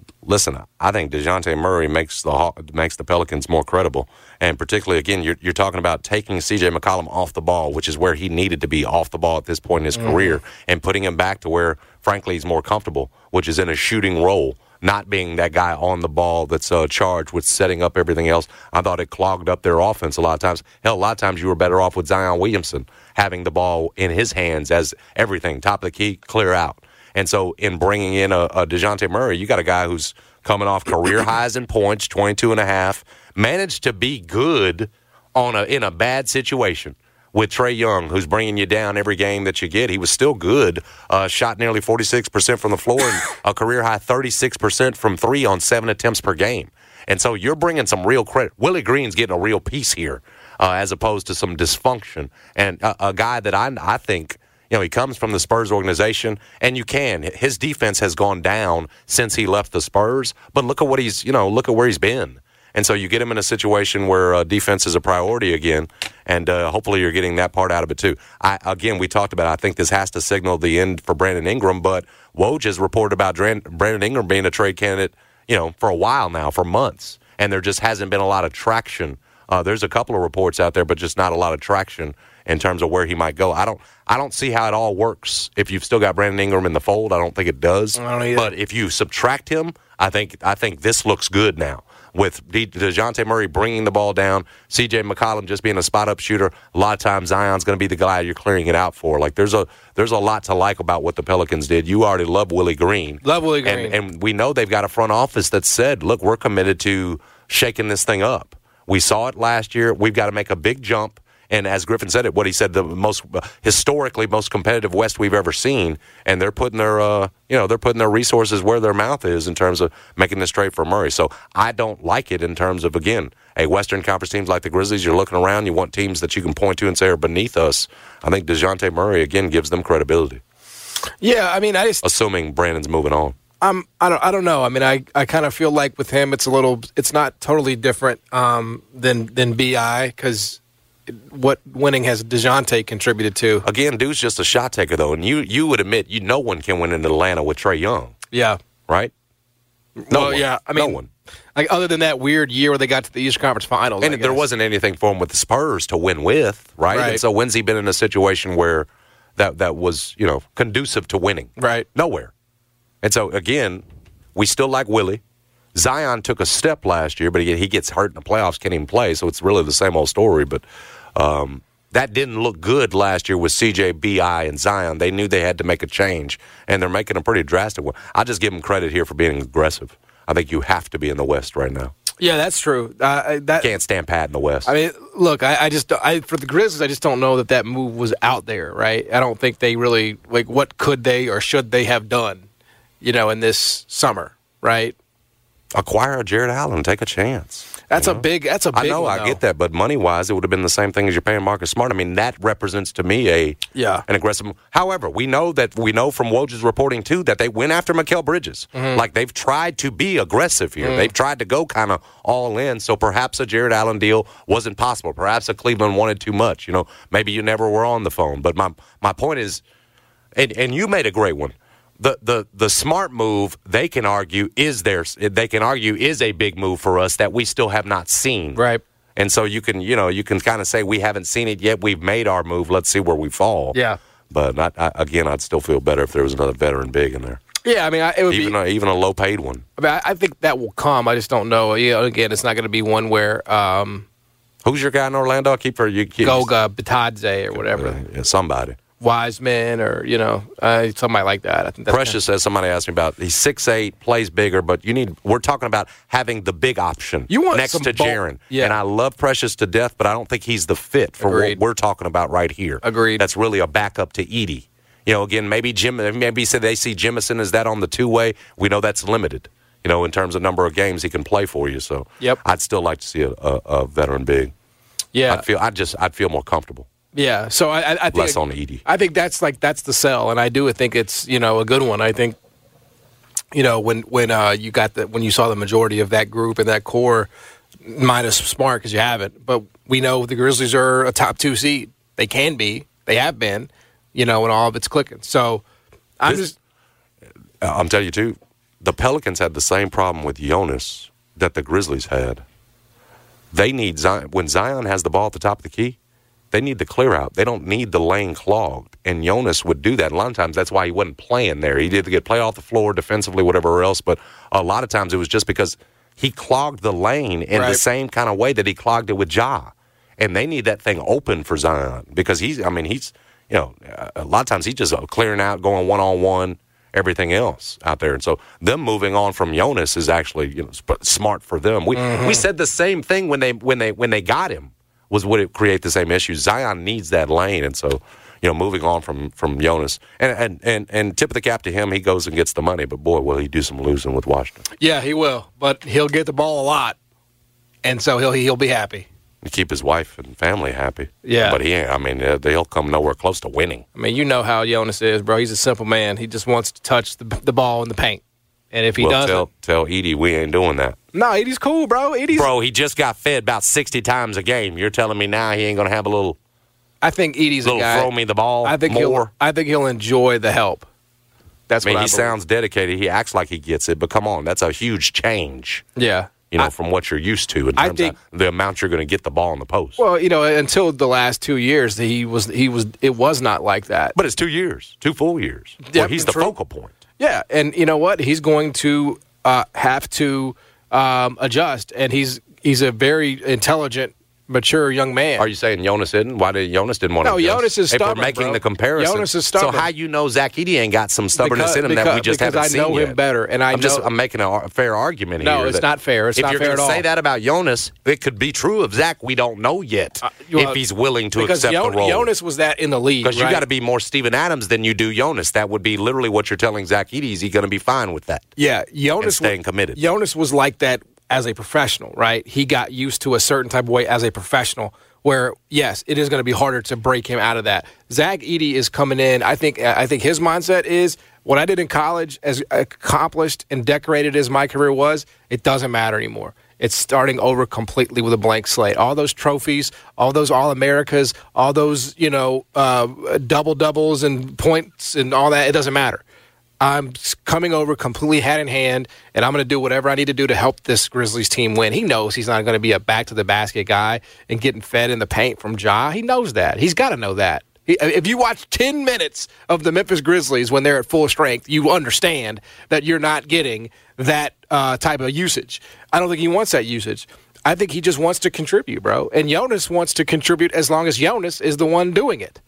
[SPEAKER 7] listen, I think DeJounte Murray makes the makes the Pelicans more credible. And particularly, again, you're, you're talking about taking C J McCollum off the ball, which is where he needed to be off the ball at this point in his mm-hmm. career, and putting him back to where, frankly, he's more comfortable, which is in a shooting role, not being that guy on the ball that's uh, charged with setting up everything else. I thought it clogged up their offense a lot of times. Hell, a lot of times you were better off with Zion Williamson having the ball in his hands as everything, top of the key, clear out. And so in bringing in a, a DeJounte Murray, you got a guy who's coming off career highs in points, twenty-two and a half, managed to be good on a in a bad situation with Trae Young, who's bringing you down every game that you get. He was still good, uh, shot nearly forty-six percent from the floor and a career-high thirty-six percent from three on seven attempts per game. And so you're bringing some real credit. Willie Green's getting a real piece here uh, as opposed to some dysfunction. And a, a guy that I, I think – you know, he comes from the Spurs organization, and you can. His defense has gone down since he left the Spurs, but look at what he's, you know, look at where he's been. And so you get him in a situation where uh, defense is a priority again, and uh, hopefully you're getting that part out of it too. I, again, we talked about it. I think this has to signal the end for Brandon Ingram, but Woj has reported about Brandon Ingram being a trade candidate, you know, for a while now, for months, and there just hasn't been a lot of traction. Uh, there's a couple of reports out there, but just not a lot of traction in terms of where he might go. I don't I don't see how it all works if you've still got Brandon Ingram in the fold. I don't think it does.
[SPEAKER 5] I don't either.
[SPEAKER 7] But if you subtract him, I think I think this looks good now. With De- DeJounte Murray bringing the ball down, C J McCollum just being a spot-up shooter, a lot of times Zion's going to be the guy you're clearing it out for. Like there's a there's a lot to like about what the Pelicans did. You already love Willie Green.
[SPEAKER 5] Love Willie Green.
[SPEAKER 7] And, and we know they've got a front office that said, look, we're committed to shaking this thing up. We saw it last year. We've got to make a big jump. And as Griffin said it, what he said, the most historically most competitive West we've ever seen, and they're putting their, uh, you know, they're putting their resources where their mouth is in terms of making this trade for Murray. So I don't like it in terms of, again, a Western Conference teams like the Grizzlies. You're looking around, you want teams that you can point to and say are beneath us. I think DeJounte Murray again gives them credibility.
[SPEAKER 5] Yeah, I mean, I just
[SPEAKER 7] assuming Brandon's moving on.
[SPEAKER 5] Um, I don't, I don't know. I mean, I, I kind of feel like with him, it's a little, it's not totally different um, than than B I because. What winning has DeJounte contributed to?
[SPEAKER 7] Again, dude's just a shot taker, though, and you you would admit you no one can win in Atlanta with Trae Young.
[SPEAKER 5] Yeah,
[SPEAKER 7] right.
[SPEAKER 5] No well, one. Yeah, I mean,
[SPEAKER 7] no one.
[SPEAKER 5] Like other than that weird year where they got to the Eastern Conference Finals,
[SPEAKER 7] and there wasn't anything for him with the Spurs to win with, right?
[SPEAKER 5] right?
[SPEAKER 7] And so when's he been in a situation where that that was you know conducive to winning?
[SPEAKER 5] Right.
[SPEAKER 7] Nowhere. And so again, we still like Willie. Zion took a step last year, but he, he gets hurt in the playoffs, can't even play, so it's really the same old story. But um, that didn't look good last year with C J, B I, and Zion. They knew they had to make a change, and they're making a pretty drastic one. I just give them credit here for being aggressive. I think you have to be in the West right now.
[SPEAKER 5] Yeah, that's true. Uh, that,
[SPEAKER 7] Can't stand pat in the West.
[SPEAKER 5] I mean, look, I, I just I, for the Grizzlies, I just don't know that that move was out there, right? I don't think they really, like, what could they or should they have done, you know, in this summer, right?
[SPEAKER 7] Acquire a Jared Allen, take a chance.
[SPEAKER 5] That's
[SPEAKER 7] you
[SPEAKER 5] a
[SPEAKER 7] know?
[SPEAKER 5] big. That's a big.
[SPEAKER 7] I know,
[SPEAKER 5] one,
[SPEAKER 7] I get that, but money wise, it would have been the same thing as you're paying Marcus Smart. I mean, that represents to me a
[SPEAKER 5] yeah
[SPEAKER 7] an aggressive. However, we know that we know from Woj's reporting too that they went after Mikal Bridges. Mm-hmm. Like they've tried to be aggressive here. Mm. They've tried to go kind of all in. So perhaps a Jared Allen deal wasn't possible. Perhaps a Cleveland wanted too much. You know, maybe you never were on the phone. But my my point is, and and you made a great one. The, the the smart move they can argue is there they can argue is a big move for us that we still have not seen.
[SPEAKER 5] Right.
[SPEAKER 7] And so you can you know you can kind of say we haven't seen it yet. We've made our move. Let's see where we fall.
[SPEAKER 5] Yeah.
[SPEAKER 7] But I, I, again, I'd still feel better if there was another veteran big in there.
[SPEAKER 5] Yeah, I mean, I, it would
[SPEAKER 7] even
[SPEAKER 5] be
[SPEAKER 7] a, even a low paid one.
[SPEAKER 5] I mean, I, I think that will come. I just don't know. Yeah, again, it's not going to be one where. Um,
[SPEAKER 7] Who's your guy in Orlando? I keep for you. Keep,
[SPEAKER 5] Goga Bitadze or whatever.
[SPEAKER 7] Uh, yeah, somebody.
[SPEAKER 5] Wiseman or, you know, uh, somebody like that. I think that's
[SPEAKER 7] Precious
[SPEAKER 5] kind of,
[SPEAKER 7] says somebody asked me about he's six eight, plays bigger, but you need we're talking about having the big option
[SPEAKER 5] you want
[SPEAKER 7] next
[SPEAKER 5] some
[SPEAKER 7] to
[SPEAKER 5] ball,
[SPEAKER 7] Jaren.
[SPEAKER 5] yeah.
[SPEAKER 7] And I love Precious to death, but I don't think he's the fit for
[SPEAKER 5] Agreed.
[SPEAKER 7] what we're talking about right here.
[SPEAKER 5] Agreed.
[SPEAKER 7] That's really a backup to Edey. You know, again, maybe Jim maybe said they see Jemison as that on the two way. We know that's limited, you know, in terms of number of games he can play for you. So
[SPEAKER 5] yep.
[SPEAKER 7] I'd still like to see a, a, a veteran big.
[SPEAKER 5] Yeah.
[SPEAKER 7] I'd feel I'd just I'd feel more comfortable.
[SPEAKER 5] Yeah, so I, I think
[SPEAKER 7] less on Edey.
[SPEAKER 5] I think that's like that's the sell, and I do think it's you know a good one. I think you know when when uh, you got the when you saw the majority of that group and that core, minus Smart because you haven't, but we know the Grizzlies are a top two seed. They can be, they have been, you know, and all of it's clicking. So I'm
[SPEAKER 7] this,
[SPEAKER 5] just,
[SPEAKER 7] I'm telling you too. the Pelicans had the same problem with Jonas that the Grizzlies had. They need Zion. When Zion has the ball at the top of the key, they need the clear out. They don't need the lane clogged. And Jonas would do that. A lot of times that's why he wasn't playing there. He did get play off the floor defensively, whatever else. But a lot of times it was just because he clogged the lane in right. the same kind of way that he clogged it with Ja. And they need that thing open for Zion because he's, I mean, he's, you know, a lot of times he's just clearing out, going one-on-one, everything else out there. And so them moving on from Jonas is actually, you know, smart for them. We mm-hmm. we said the same thing when they when they when they got him. Was would it create the same issues? Zion needs that lane, and so you know, moving on from from Jonas, and and and and tip of the cap to him, he goes and gets the money. But boy, will he do some losing with Washington?
[SPEAKER 5] Yeah, he will. But he'll get the ball a lot, and so he'll he'll be happy.
[SPEAKER 7] And keep his wife and family happy.
[SPEAKER 5] Yeah,
[SPEAKER 7] but he, ain't, I mean, they'll come nowhere close to winning.
[SPEAKER 5] I mean, you know how Jonas is, bro. He's a simple man. He just wants to touch the the ball in the paint. And if he
[SPEAKER 7] well,
[SPEAKER 5] doesn't,
[SPEAKER 7] tell, tell Edie we ain't doing that.
[SPEAKER 5] No, Edie's cool, bro. Edie's
[SPEAKER 7] bro. He just got fed about sixty times a game. You're telling me now he ain't gonna have a little?
[SPEAKER 5] I think Edie's
[SPEAKER 7] little
[SPEAKER 5] a guy.
[SPEAKER 7] Throw me the ball.
[SPEAKER 5] I think
[SPEAKER 7] more.
[SPEAKER 5] He'll, I think he'll enjoy the help. That's
[SPEAKER 7] I mean,
[SPEAKER 5] what I
[SPEAKER 7] he
[SPEAKER 5] believe.
[SPEAKER 7] sounds dedicated. He acts like he gets it, but come on, that's a huge change.
[SPEAKER 5] Yeah,
[SPEAKER 7] you know,
[SPEAKER 5] I,
[SPEAKER 7] from what you're used to in terms
[SPEAKER 5] I think,
[SPEAKER 7] of the amount you're going to get the ball in the post.
[SPEAKER 5] Well, you know, until the last two years, he was he was it was not like that.
[SPEAKER 7] But it's two years, two full years. Yeah, well, he's the
[SPEAKER 5] true.
[SPEAKER 7] focal point.
[SPEAKER 5] Yeah, and you know what? He's going to uh, have to um, adjust, and he's he's a very intelligent, mature young man.
[SPEAKER 7] Are you saying Jonas didn't? Why did Jonas didn't want
[SPEAKER 5] no,
[SPEAKER 7] to? No,
[SPEAKER 5] Jonas is stubborn.
[SPEAKER 7] If we're making
[SPEAKER 5] bro.
[SPEAKER 7] the comparison,
[SPEAKER 5] Jonas is stubborn.
[SPEAKER 7] So how you know Zach Edey ain't got some stubbornness
[SPEAKER 5] because,
[SPEAKER 7] in him
[SPEAKER 5] because,
[SPEAKER 7] that we just haven't
[SPEAKER 5] I
[SPEAKER 7] seen
[SPEAKER 5] know
[SPEAKER 7] yet?
[SPEAKER 5] him better, and I
[SPEAKER 7] I'm
[SPEAKER 5] know,
[SPEAKER 7] just I'm making a, a fair argument
[SPEAKER 5] no,
[SPEAKER 7] here.
[SPEAKER 5] No, it's not fair. It's
[SPEAKER 7] if
[SPEAKER 5] not
[SPEAKER 7] you're
[SPEAKER 5] fair at all.
[SPEAKER 7] say that about Jonas, it could be true of Zach. We don't know yet uh, well, if he's willing to accept
[SPEAKER 5] Jon-
[SPEAKER 7] the role.
[SPEAKER 5] Jonas was that in the league
[SPEAKER 7] because
[SPEAKER 5] right?
[SPEAKER 7] you got to be more Steven Adams than you do Jonas. That would be literally what you're telling Zach Edey. Is he going to be fine with that?
[SPEAKER 5] Yeah, Jonas
[SPEAKER 7] and staying
[SPEAKER 5] was,
[SPEAKER 7] committed.
[SPEAKER 5] Jonas was like that as a professional, right? He got used to a certain type of way as a professional. Where yes, it is going to be harder to break him out of that. Zach Edey is coming in. I think. I think his mindset is what I did in college, as accomplished and decorated as my career was. It doesn't matter anymore. It's starting over completely with a blank slate. All those trophies, all those All Americas, all those you know uh, double doubles and points and all that. It doesn't matter. I'm coming over completely hand in hand, and I'm going to do whatever I need to do to help this Grizzlies team win. He knows he's not going to be a back-to-the-basket guy and getting fed in the paint from Ja. He knows that. He's got to know that. He, if you watch ten minutes of the Memphis Grizzlies when they're at full strength, you understand that you're not getting that uh, type of usage. I don't think he wants that usage. I think he just wants to contribute, bro. And Jonas wants to contribute as long as Jonas is the one doing it.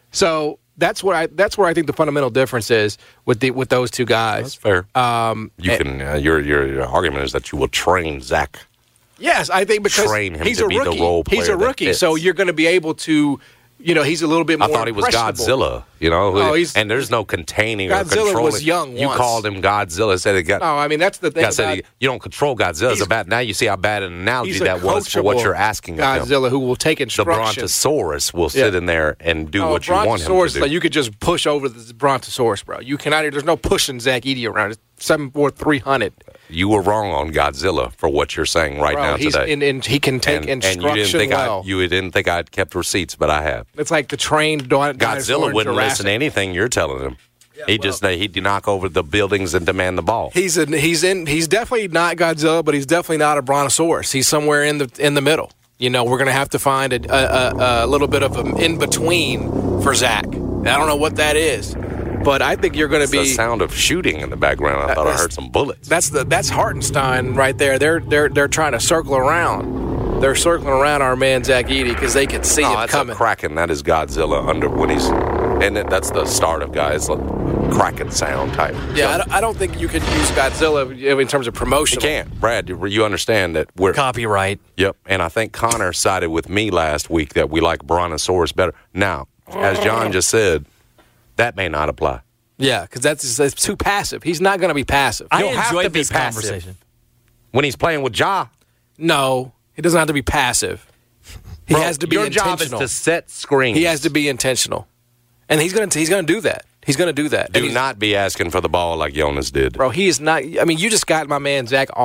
[SPEAKER 5] So that's where I that's where I think the fundamental difference is with the with those two guys.
[SPEAKER 7] That's fair.
[SPEAKER 5] Um,
[SPEAKER 7] you
[SPEAKER 5] and,
[SPEAKER 7] can uh, your, your your argument is that you will train Zach.
[SPEAKER 5] Yes, I think because
[SPEAKER 7] train him
[SPEAKER 5] he's
[SPEAKER 7] to
[SPEAKER 5] a
[SPEAKER 7] be
[SPEAKER 5] rookie.
[SPEAKER 7] the role player
[SPEAKER 5] he's a rookie, so you're going to be able to. You know, he's a little bit more
[SPEAKER 7] I thought he was Godzilla, you know,
[SPEAKER 5] oh, he's,
[SPEAKER 7] and there's no containing
[SPEAKER 5] Godzilla
[SPEAKER 7] or controlling.
[SPEAKER 5] was young
[SPEAKER 7] You
[SPEAKER 5] once.
[SPEAKER 7] called him Godzilla. Said it got.
[SPEAKER 5] No, I mean that's the thing.
[SPEAKER 7] God said
[SPEAKER 5] about,
[SPEAKER 7] he, you don't control Godzilla. It's bad. Now you see how bad an analogy that was for what you're asking of him.
[SPEAKER 5] Godzilla, who will take instruction.
[SPEAKER 7] The Brontosaurus will sit yeah. in there and do
[SPEAKER 5] no,
[SPEAKER 7] what you want him to do.
[SPEAKER 5] Like you could just push over the Brontosaurus, bro. You cannot. There's no pushing Zach Edey around. It's seven four three hundred.
[SPEAKER 7] You were wrong on Godzilla for what you're saying right
[SPEAKER 5] Bro,
[SPEAKER 7] now
[SPEAKER 5] he's,
[SPEAKER 7] today.
[SPEAKER 5] And, and he can take
[SPEAKER 7] and,
[SPEAKER 5] instruction
[SPEAKER 7] and you didn't think
[SPEAKER 5] well.
[SPEAKER 7] I, you didn't think I'd kept receipts, but I have.
[SPEAKER 5] It's like the trained Godzilla
[SPEAKER 7] Godzilla wouldn't
[SPEAKER 5] Jurassic.
[SPEAKER 7] listen to anything you're telling him. Yeah, he
[SPEAKER 5] well,
[SPEAKER 7] just he'd knock over the buildings and demand the ball.
[SPEAKER 5] He's a, he's in he's definitely not Godzilla, but he's definitely not a Brontosaurus. He's somewhere in the in the middle. You know, we're going to have to find a, a, a little bit of an in between for Zach. I don't know what that is. But I think you're going to be
[SPEAKER 7] the sound of shooting in the background. I thought I heard some bullets.
[SPEAKER 5] That's the that's Hartenstein right there. They're they're they're trying to circle around. They're circling around our man Zach Edey because they can see
[SPEAKER 7] no,
[SPEAKER 5] him
[SPEAKER 7] that's
[SPEAKER 5] coming.
[SPEAKER 7] A Kraken. That is Godzilla under when he's and it, that's the start of guys like Kraken sound type.
[SPEAKER 5] Yeah, I don't, I don't think you could use Godzilla in terms of promotion.
[SPEAKER 7] You can't, Brad. You, you understand that we're
[SPEAKER 8] copyright.
[SPEAKER 7] Yep, and I think Connor sided with me last week that we like Brontosaurus better. Now, as John just said. That may not apply.
[SPEAKER 5] Yeah, because that's, that's too passive. He's not going to be passive.
[SPEAKER 8] I
[SPEAKER 7] He'll have
[SPEAKER 8] enjoyed
[SPEAKER 7] to be
[SPEAKER 8] this
[SPEAKER 7] passive.
[SPEAKER 8] conversation.
[SPEAKER 7] When he's playing with Ja.
[SPEAKER 5] No, he doesn't have to be passive. He
[SPEAKER 7] Bro,
[SPEAKER 5] has to be
[SPEAKER 7] your
[SPEAKER 5] intentional.
[SPEAKER 7] job is to set screens.
[SPEAKER 5] He has to be intentional. And he's going to he's going to do that. He's going to do that.
[SPEAKER 7] Do not be asking for the ball like Jonas did.
[SPEAKER 5] Bro, he is not. I mean, you just got my man Zach all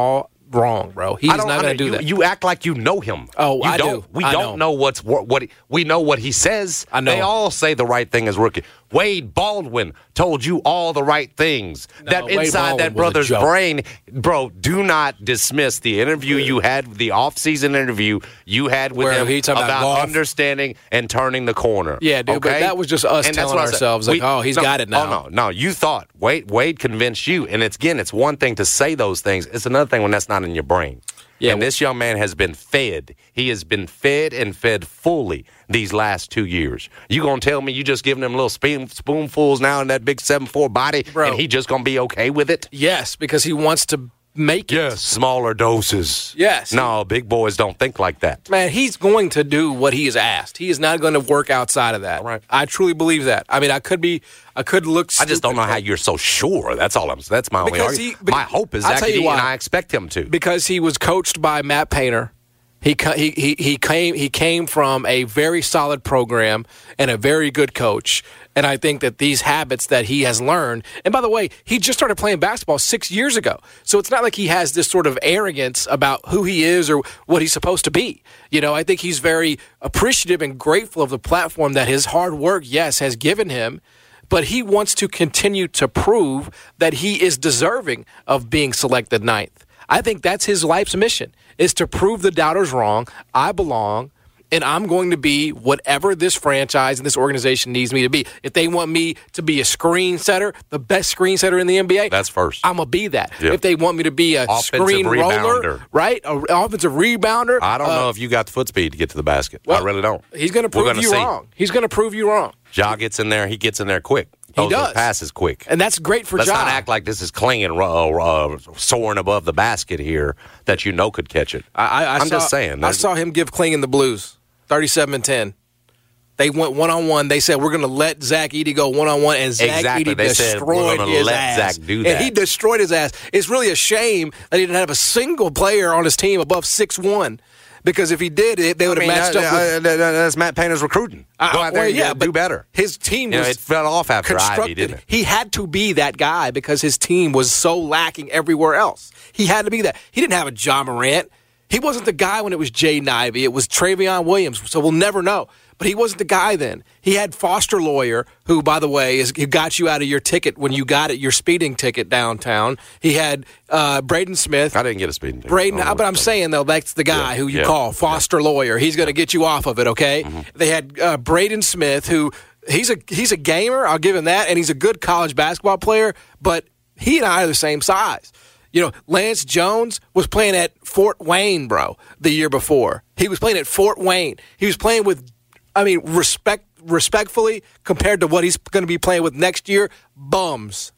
[SPEAKER 5] wrong, bro. He's not going to do
[SPEAKER 7] you,
[SPEAKER 5] that.
[SPEAKER 7] You act like you know him.
[SPEAKER 5] Oh,
[SPEAKER 7] you
[SPEAKER 5] I
[SPEAKER 7] don't,
[SPEAKER 5] do.
[SPEAKER 7] We
[SPEAKER 5] I
[SPEAKER 7] don't
[SPEAKER 5] know.
[SPEAKER 7] know what's what, what. We know what he says.
[SPEAKER 5] I know.
[SPEAKER 7] They all say the right thing as rookie. Wade Baldwin told you all the right things.
[SPEAKER 5] No,
[SPEAKER 7] that
[SPEAKER 5] Wade
[SPEAKER 7] inside
[SPEAKER 5] Baldwin
[SPEAKER 7] that
[SPEAKER 5] was a
[SPEAKER 7] brother's
[SPEAKER 5] joke.
[SPEAKER 7] brain, bro. Do not dismiss the interview you had, the off-season interview you had with
[SPEAKER 5] Where
[SPEAKER 7] him
[SPEAKER 5] he talking about golf?
[SPEAKER 7] understanding and turning the corner.
[SPEAKER 5] Yeah, dude, but
[SPEAKER 7] okay?
[SPEAKER 5] that was just us
[SPEAKER 7] And that's
[SPEAKER 5] telling
[SPEAKER 7] what I said.
[SPEAKER 5] ourselves, like,
[SPEAKER 7] We-
[SPEAKER 5] oh, he's
[SPEAKER 7] no,
[SPEAKER 5] got it now.
[SPEAKER 7] Oh, no, no. You thought Wade, Wade convinced you. And it's, again, it's one thing to say those things. It's another thing when that's not in your brain.
[SPEAKER 5] Yeah,
[SPEAKER 7] and this young man has been fed. He has been fed and fed fully these last two years. You going to tell me you just giving him little spoon, spoonfuls now in that big seven four body,
[SPEAKER 5] Bro.
[SPEAKER 7] and he just going to be okay with it?
[SPEAKER 5] Yes, because he wants to make it.
[SPEAKER 7] Yes, smaller doses.
[SPEAKER 5] Yes.
[SPEAKER 7] No, big boys don't think like that.
[SPEAKER 5] Man, he's going to do what he is asked. He is not going to work outside of that.
[SPEAKER 7] All right.
[SPEAKER 5] I truly believe that. I mean, I could be, I could look.
[SPEAKER 7] I just don't know
[SPEAKER 5] stupid,
[SPEAKER 7] how you're so sure. That's all I'm. That's my only
[SPEAKER 5] Because
[SPEAKER 7] argument.
[SPEAKER 5] he-
[SPEAKER 7] My hope is
[SPEAKER 5] I'll
[SPEAKER 7] Zach
[SPEAKER 5] tell you
[SPEAKER 7] Edey,
[SPEAKER 5] why.
[SPEAKER 7] and I expect him to.
[SPEAKER 5] because he was coached by Matt Painter. He co- he he he came he came from a very solid program and a very good coach. And I think that these habits that he has learned, and by the way, he just started playing basketball six years ago. So it's not like he has this sort of arrogance about who he is or what he's supposed to be. You know, I think he's very appreciative and grateful of the platform that his hard work, yes, has given him. But he wants to continue to prove that he is deserving of being selected ninth. I think that's his life's mission, is to prove the doubters wrong. I belong, and I'm going to be whatever this franchise and this organization needs me to be. If they want me to be a screen setter, the best screen setter in the N B A,
[SPEAKER 7] That's first.
[SPEAKER 5] I'm going to be that.
[SPEAKER 7] Yep.
[SPEAKER 5] If they want me to be a
[SPEAKER 7] Offensive
[SPEAKER 5] screen roller,
[SPEAKER 7] rebounder.
[SPEAKER 5] right, an offensive rebounder.
[SPEAKER 7] I don't
[SPEAKER 5] uh,
[SPEAKER 7] know if you got the foot speed to get to the basket.
[SPEAKER 5] well,
[SPEAKER 7] I really don't.
[SPEAKER 5] He's going to
[SPEAKER 7] We're
[SPEAKER 5] prove
[SPEAKER 7] gonna
[SPEAKER 5] you
[SPEAKER 7] see.
[SPEAKER 5] wrong. He's going to prove you wrong.
[SPEAKER 7] Ja gets in there. He gets in there quick.
[SPEAKER 5] He
[SPEAKER 7] Those
[SPEAKER 5] does.
[SPEAKER 7] passes quick.
[SPEAKER 5] And that's great for
[SPEAKER 7] Let's
[SPEAKER 5] Ja.
[SPEAKER 7] not act like this is clinging, uh, uh, soaring above the basket here that you know could catch it.
[SPEAKER 5] I, I, I
[SPEAKER 7] I'm
[SPEAKER 5] saw,
[SPEAKER 7] just saying.
[SPEAKER 5] I
[SPEAKER 7] there's-
[SPEAKER 5] saw him give Klingon the Blues, thirty-seven and ten. They went one on one. They said we're going to let Zach Edey go one on one, and Zach
[SPEAKER 7] Exactly.
[SPEAKER 5] Edey
[SPEAKER 7] They said,
[SPEAKER 5] destroyed
[SPEAKER 7] "We're gonna
[SPEAKER 5] his
[SPEAKER 7] let
[SPEAKER 5] ass.
[SPEAKER 7] Zach do
[SPEAKER 5] And
[SPEAKER 7] that."
[SPEAKER 5] he destroyed his ass. It's really a shame that he didn't have a single player on his team above six one. Because if he did it, they would
[SPEAKER 7] I
[SPEAKER 5] have
[SPEAKER 7] mean,
[SPEAKER 5] matched
[SPEAKER 7] uh,
[SPEAKER 5] up with.
[SPEAKER 7] uh, uh, that's Matt Painter's recruiting.
[SPEAKER 5] Uh,
[SPEAKER 7] Go out there
[SPEAKER 5] well,
[SPEAKER 7] and
[SPEAKER 5] yeah,
[SPEAKER 7] uh, do
[SPEAKER 5] but
[SPEAKER 7] better.
[SPEAKER 5] His team
[SPEAKER 7] You know,
[SPEAKER 5] was
[SPEAKER 7] it fell off after Ivy,
[SPEAKER 5] constructed.
[SPEAKER 7] didn't it?
[SPEAKER 5] He had to be that guy because his team was so lacking everywhere else. He had to be that. He didn't have a John Morant. He wasn't the guy when it was Jaden Ivey. It was Travion Williams, so we'll never know. But he wasn't the guy then. He had Foster Lawyer, who, by the way, is who got you out of your ticket when you got it, your speeding ticket downtown. He had uh, Braden Smith.
[SPEAKER 7] I didn't get a speeding ticket.
[SPEAKER 5] Braden,
[SPEAKER 7] I don't know
[SPEAKER 5] but I'm
[SPEAKER 7] what-
[SPEAKER 5] saying, though, that's the guy
[SPEAKER 7] Yeah,
[SPEAKER 5] who you
[SPEAKER 7] yeah,
[SPEAKER 5] call Foster Lawyer. He's going to get you off of it, okay?
[SPEAKER 7] Mm-hmm.
[SPEAKER 5] They had uh, Braden Smith, who he's a he's a gamer, I'll give him that, and he's a good college basketball player, but he and I are the same size. You know, Lance Jones was playing at Fort Wayne, bro, the year before. He was playing at Fort Wayne. He was playing with, I mean, respect respectfully, compared to what he's going to be playing with next year, bums.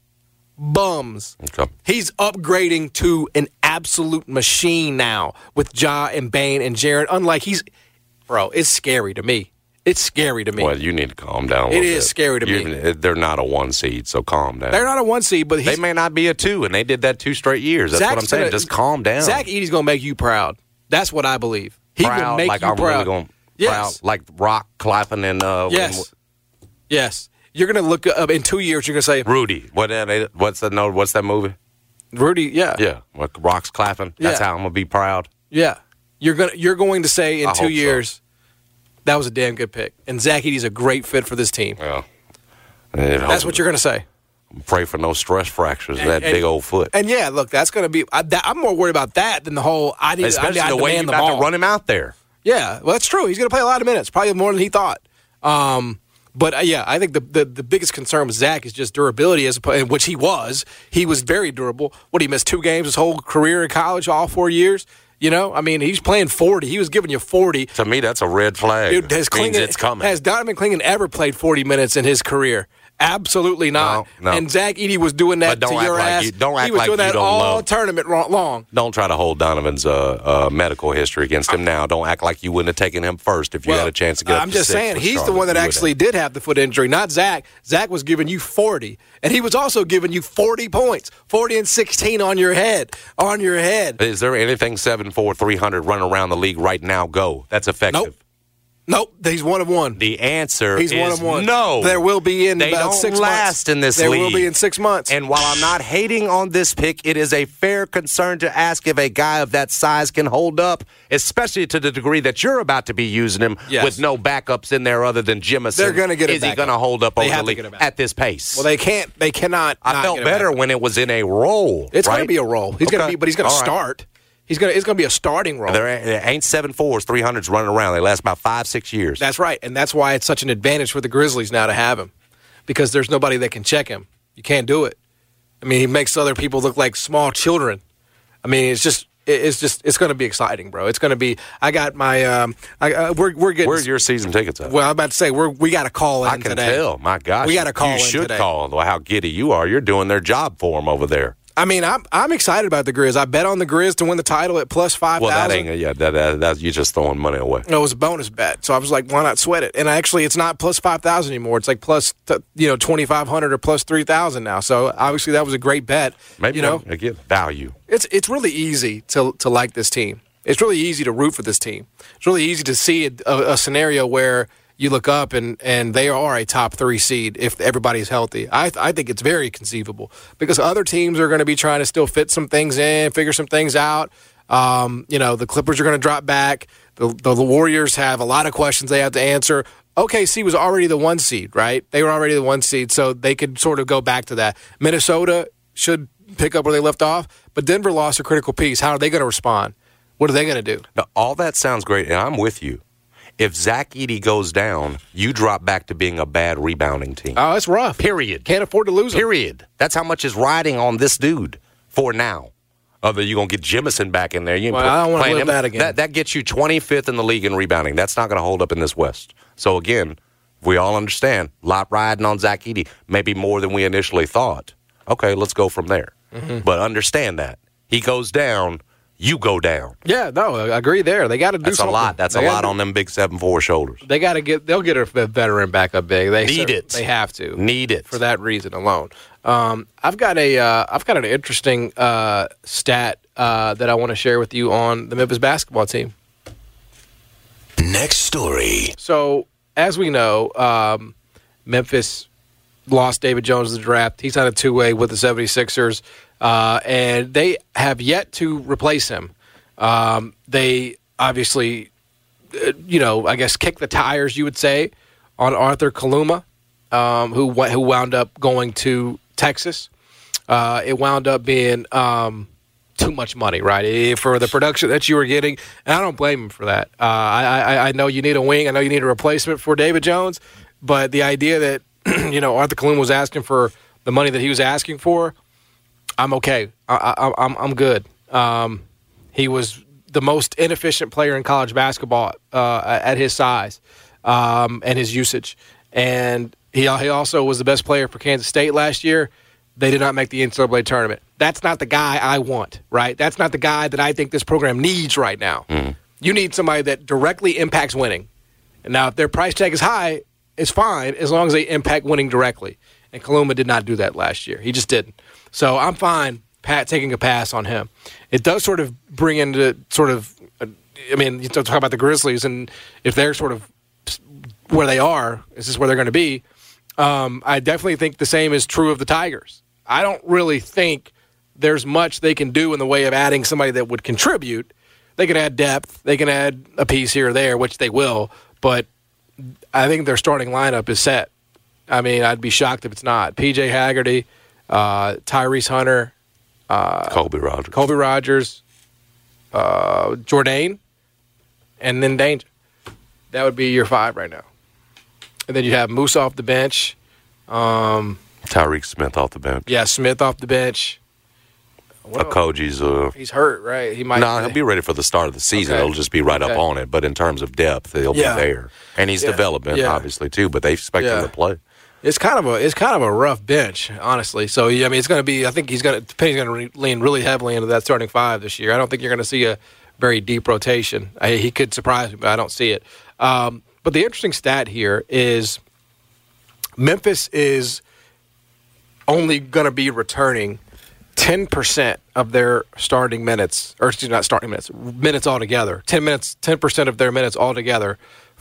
[SPEAKER 5] Bums.
[SPEAKER 7] Okay.
[SPEAKER 5] He's upgrading to an absolute machine now with Ja and Bane and Jaren. Unlike he's, bro, it's scary to me. It's scary to me.
[SPEAKER 7] Well, you need to calm down a
[SPEAKER 5] It
[SPEAKER 7] little
[SPEAKER 5] is
[SPEAKER 7] bit.
[SPEAKER 5] scary to
[SPEAKER 7] You-
[SPEAKER 5] me.
[SPEAKER 7] They're not a one seed, so calm down.
[SPEAKER 5] They're not a one seed, but he's,
[SPEAKER 7] They may not be a two, and they did that two straight years. That's what I'm
[SPEAKER 5] Zach's
[SPEAKER 7] saying.
[SPEAKER 5] gonna-
[SPEAKER 7] Just calm down.
[SPEAKER 5] Zach Edey's going to make you proud. That's what I believe. He
[SPEAKER 7] proud,
[SPEAKER 5] will make
[SPEAKER 7] like
[SPEAKER 5] you
[SPEAKER 7] I'm
[SPEAKER 5] proud.
[SPEAKER 7] really going
[SPEAKER 5] yes.
[SPEAKER 7] proud, like Rock clapping and uh,
[SPEAKER 5] Yes. Yes. You're going to look up in two years. You're going to say,
[SPEAKER 7] Rudy. What that? What's that? No, what's that movie?
[SPEAKER 5] Rudy. Yeah.
[SPEAKER 7] Yeah, what, Rock's clapping. That's
[SPEAKER 5] Yeah.
[SPEAKER 7] how I'm gonna be proud.
[SPEAKER 5] Yeah. You're going to you're going to say in
[SPEAKER 7] I
[SPEAKER 5] two
[SPEAKER 7] hope so.
[SPEAKER 5] years, that was a damn good pick. And Zach Edey's a great fit for this team.
[SPEAKER 7] Yeah,
[SPEAKER 5] That's what you're going to say.
[SPEAKER 7] Pray for no stress fractures of
[SPEAKER 5] And-
[SPEAKER 7] that
[SPEAKER 5] and-
[SPEAKER 7] big old foot.
[SPEAKER 5] And yeah, look, that's going to be. I, that, I'm more worried about that than the whole. I need.
[SPEAKER 7] Especially
[SPEAKER 5] I, I
[SPEAKER 7] the way you
[SPEAKER 5] demand the
[SPEAKER 7] about
[SPEAKER 5] ball.
[SPEAKER 7] to run him out there.
[SPEAKER 5] Yeah, well, that's true. He's going to play a lot of minutes, probably more than he thought. Um, but uh, yeah, I think the, the the biggest concern with Zach is just durability, as opposed, which he was. He was very durable. What, he missed two games his whole career in college, all four years. You know, I mean, he's playing forty. He was giving you forty.
[SPEAKER 7] To me, that's a red flag.
[SPEAKER 5] Dude, has
[SPEAKER 7] Means
[SPEAKER 5] Klingon,
[SPEAKER 7] it's coming.
[SPEAKER 5] Has Donovan Klingon ever played forty minutes in his career? Absolutely not.
[SPEAKER 7] No, no.
[SPEAKER 5] And Zach Edey was doing that
[SPEAKER 7] But don't
[SPEAKER 5] to
[SPEAKER 7] act
[SPEAKER 5] your
[SPEAKER 7] like
[SPEAKER 5] ass.
[SPEAKER 7] you- don't act
[SPEAKER 5] he was
[SPEAKER 7] like
[SPEAKER 5] doing
[SPEAKER 7] you
[SPEAKER 5] that
[SPEAKER 7] don't
[SPEAKER 5] all
[SPEAKER 7] love-
[SPEAKER 5] tournament ro- long.
[SPEAKER 7] Don't try to hold Donovan's uh, uh, medical history against him now. Don't act like you wouldn't have taken him first if you
[SPEAKER 5] Well,
[SPEAKER 7] had a chance to get up
[SPEAKER 5] I'm
[SPEAKER 7] to
[SPEAKER 5] just
[SPEAKER 7] six
[SPEAKER 5] saying,
[SPEAKER 7] with
[SPEAKER 5] he's the
[SPEAKER 7] Charlotte.
[SPEAKER 5] one that
[SPEAKER 7] You would
[SPEAKER 5] actually
[SPEAKER 7] have.
[SPEAKER 5] did have the foot injury, not Zach. Zach was giving you forty, and he was also giving you forty points, forty and sixteen on your head, on your head.
[SPEAKER 7] Is there anything seven four, three hundred running around the league right now? Go. That's effective.
[SPEAKER 5] Nope. Nope, he's one of one.
[SPEAKER 7] The answer
[SPEAKER 5] he's
[SPEAKER 7] is
[SPEAKER 5] one of one.
[SPEAKER 7] no.
[SPEAKER 5] There will be in
[SPEAKER 7] they
[SPEAKER 5] about
[SPEAKER 7] don't
[SPEAKER 5] six
[SPEAKER 7] last
[SPEAKER 5] months.
[SPEAKER 7] in this
[SPEAKER 5] there
[SPEAKER 7] league.
[SPEAKER 5] There will be in six months.
[SPEAKER 7] And while I'm not hating on this pick, it is a fair concern to ask if a guy of that size can hold up, especially to the degree that you're about to be using him
[SPEAKER 5] yes.
[SPEAKER 7] with no backups in there other than Jimison.
[SPEAKER 5] They're going to get it
[SPEAKER 7] Is
[SPEAKER 5] back
[SPEAKER 7] he going to
[SPEAKER 5] up.
[SPEAKER 7] hold up
[SPEAKER 5] they
[SPEAKER 7] over the league at this pace?
[SPEAKER 5] Well, they can't. They cannot.
[SPEAKER 7] I felt better when it was in a roll.
[SPEAKER 5] It's
[SPEAKER 7] right?
[SPEAKER 5] going to be a roll. He's
[SPEAKER 7] okay.
[SPEAKER 5] going to be, but he's going to start. Right. He's gonna. It's gonna be a starting role.
[SPEAKER 7] There ain't seven fours, three hundreds running around. They last about five, six years.
[SPEAKER 5] That's right, and that's why it's such an advantage for the Grizzlies now to have him, because there's nobody that can check him. You can't do it. I mean, he makes other people look like small children. I mean, it's just, it's just, it's going to be exciting, bro. It's going to be. I got my. Um, I, uh, we're we're getting.
[SPEAKER 7] Where's your season tickets at?
[SPEAKER 5] Well, I'm about to say we're we got a call in
[SPEAKER 7] I can
[SPEAKER 5] today.
[SPEAKER 7] tell. My gosh,
[SPEAKER 5] we got a call.
[SPEAKER 7] You
[SPEAKER 5] in
[SPEAKER 7] should
[SPEAKER 5] today.
[SPEAKER 7] call. How giddy you are! You're doing their job for them over there.
[SPEAKER 5] I mean, I'm I'm excited about the Grizz. I bet on the Grizz to win the title at plus five thousand.
[SPEAKER 7] Well, that ain't yeah. That, that that's you're just throwing money away.
[SPEAKER 5] No, it was a bonus bet, so I was like, why not sweat it? And actually, it's not plus five thousand anymore. It's like plus you know twenty five hundred or plus three thousand now. So obviously, that was a great bet.
[SPEAKER 7] Maybe
[SPEAKER 5] you know,
[SPEAKER 7] again value.
[SPEAKER 5] It's it's really easy to to like this team. It's really easy to root for this team. It's really easy to see a, a, a scenario where you look up and, and they are a top three seed if everybody's healthy. I I think it's very conceivable because other teams are going to be trying to still fit some things in, figure some things out. Um, you know, the Clippers are going to drop back. The, the the Warriors have a lot of questions they have to answer. O K C was already the one seed, right? They were already the one seed, so they could sort of go back to that. Minnesota should pick up where they left off, but Denver lost a critical piece. How are they going to respond? What are they going to do?
[SPEAKER 7] Now, all that sounds great, and I'm with you. If Zach Edey goes down, you drop back to being a bad rebounding team.
[SPEAKER 5] Oh, it's rough.
[SPEAKER 7] Period.
[SPEAKER 5] Can't afford to lose him.
[SPEAKER 7] Period. That's how much is riding on this dude for now. Other you're going to get Jimison back in there. You
[SPEAKER 5] well, I don't want to live
[SPEAKER 7] him.
[SPEAKER 5] that again.
[SPEAKER 7] That, that gets you twenty-fifth in the league in rebounding. That's not going to hold up in this West. So, again, we all understand. A lot riding on Zach Edey. Maybe more than we initially thought. Okay, let's go from there. Mm-hmm. But understand that. He goes down, you go down.
[SPEAKER 5] Yeah, no, I agree there. They got to do
[SPEAKER 7] That's
[SPEAKER 5] something.
[SPEAKER 7] a lot. That's
[SPEAKER 5] they
[SPEAKER 7] a lot
[SPEAKER 5] do.
[SPEAKER 7] on them big seven four shoulders.
[SPEAKER 5] They got to get. They'll get a veteran back up big. They
[SPEAKER 7] need it.
[SPEAKER 5] They have to
[SPEAKER 7] need it
[SPEAKER 5] for that reason alone. Um, I've got a. Uh, I've got an interesting uh, stat uh, that I want to share with you on the Memphis basketball team.
[SPEAKER 6] Next story.
[SPEAKER 5] So, as we know, um, Memphis lost David Jones in the draft. He's on a two-way with the seventy-sixers, uh, and they have yet to replace him. Um, they obviously, uh, you know, I guess kicked the tires, you would say, on Arthur Kaluma, um, who who wound up going to Texas. Uh, it wound up being um, too much money, right, for the production that you were getting, and I don't blame him for that. Uh, I, I, I know you need a wing. I know you need a replacement for David Jones, but the idea that, you know, Arthur Kaluma was asking for the money that he was asking for, I'm okay. I, I, I'm I'm good. Um, he was the most inefficient player in college basketball uh, at his size um, and his usage, and he he also was the best player for Kansas State last year. They did not make the N C double A tournament. That's not the guy I want, right? That's not the guy that I think this program needs right now. Mm. You need somebody that directly impacts winning. And now, if their price tag is high, it's fine as long as they impact winning directly. And Kaluma did not do that last year. He just didn't. So I'm fine Pat taking a pass on him. It does sort of bring into sort of, I mean, you talk about the Grizzlies, and if they're sort of where they are, is this where they're going to be? Um, I definitely think the same is true of the Tigers. I don't really think there's much they can do in the way of adding somebody that would contribute. They can add depth. They can add a piece here or there, which they will. But I think their starting lineup is set. I mean, I'd be shocked if it's not. P J Haggerty, uh, Tyrese Hunter, uh,
[SPEAKER 7] Colby Rogers,
[SPEAKER 5] Colby Rogers, uh, Jordan, and then Danger. That would be your five right now. And then you have Moose off the bench. Um,
[SPEAKER 7] Tyreek Smith off the bench.
[SPEAKER 5] Yeah, Smith off the bench.
[SPEAKER 7] Okoji's uh,
[SPEAKER 5] he's hurt, right? He might.
[SPEAKER 7] No, nah, he'll be ready for the start of the season.
[SPEAKER 5] Okay.
[SPEAKER 7] It'll just be right
[SPEAKER 5] okay.
[SPEAKER 7] up on it. But in terms of depth, he'll
[SPEAKER 5] yeah.
[SPEAKER 7] be there, and he's
[SPEAKER 5] yeah.
[SPEAKER 7] developing
[SPEAKER 5] yeah.
[SPEAKER 7] obviously too. But they expect
[SPEAKER 5] yeah.
[SPEAKER 7] him to play.
[SPEAKER 5] It's kind of a it's kind of a rough bench, honestly. So I mean, it's going to be. I think he's going to Penny's going to lean really heavily into that starting five this year. I don't think you're going to see a very deep rotation. I, he could surprise me, but I don't see it. Um, but the interesting stat here is Memphis is only going to be returning ten percent of their starting minutes, or excuse me, not starting minutes, minutes altogether. Ten minutes, ten percent of their minutes altogether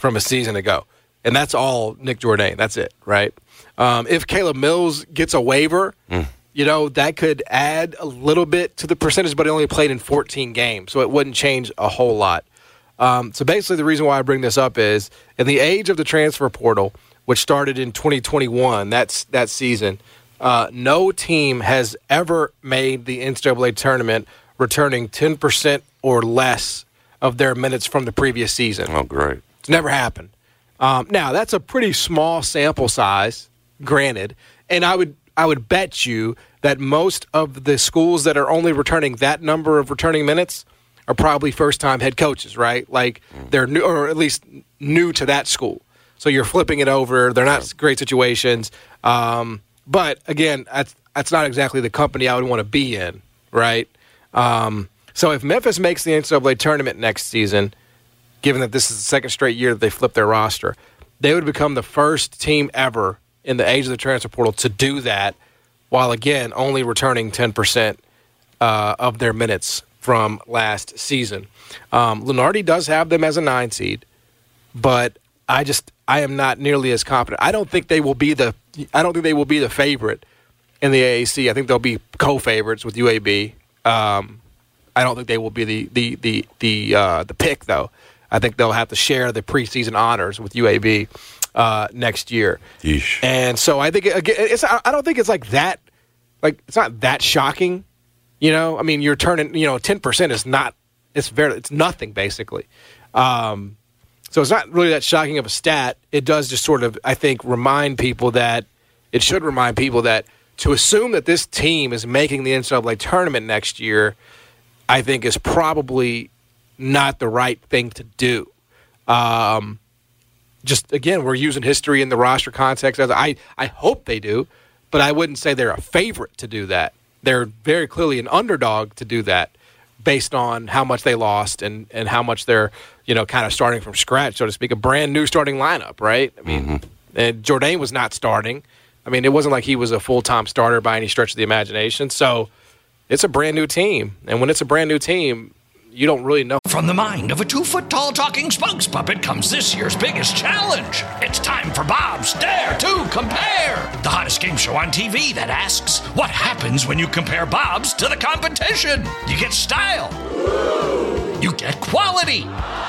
[SPEAKER 5] from a season ago. And that's all Nick Jourdain. That's it, right? Um, if Caleb Mills gets a waiver, mm. you know, that could add a little bit to the percentage, but he only played in fourteen games, so it wouldn't change a whole lot. Um, so basically the reason why I bring this up is in the age of the transfer portal, which started in twenty twenty-one, that's that season, uh, no team has ever made the N C double A tournament returning ten percent or less of their minutes from the previous season.
[SPEAKER 7] Oh, great.
[SPEAKER 5] It's never happened. Um, now, that's a pretty small sample size, granted, and I would I would bet you that most of the schools that are only returning that number of returning minutes are probably first-time head coaches, right? Like they're new, or at least new to that school. So you're flipping it over. They're not great situations. Um, but, again, that's, that's not exactly the company I would want to be in, right? Um, so if Memphis makes the N C double A tournament next season, given that this is the second straight year that they flip their roster, they would become the first team ever in the age of the transfer portal to do that while, again, only returning ten percent uh, of their minutes from last season. Um, Lunardi does have them as a nine seed, but I just I am not nearly as confident. I don't think they will be the I don't think they will be the favorite in the A A C. I think they'll be co-favorites with U A B. Um, I don't think they will be the the the the uh, the pick though. I think they'll have to share the preseason honors with U A B uh, next year.
[SPEAKER 7] Yeesh.
[SPEAKER 5] And so I think again, it's I don't think it's like that. Like it's not that shocking. You know, I mean, you're turning, you know, ten percent is not, it's very, it's nothing basically. Um, so it's not really that shocking of a stat. It does just sort of, I think, remind people that, it should remind people that to assume that this team is making the N C double A tournament next year, I think is probably not the right thing to do. Um, just, again, we're using history in the roster context. As I, I hope they do, but I wouldn't say they're a favorite to do that. They're very clearly an underdog to do that based on how much they lost and, and how much they're, you know, kind of starting from scratch, so to speak, a brand new starting lineup, right? I mean, mm-hmm. and Jourdain was not starting. I mean, it wasn't like he was a full-time starter by any stretch of the imagination. So it's a brand new team. And when it's a brand new team, you don't really know.
[SPEAKER 1] From the mind of a two-foot-tall talking spokes puppet comes this year's biggest challenge. It's time for Bob's Dare to Compare, the hottest game show on T V that asks, what happens when you compare Bob's to the competition? You get style. You get quality.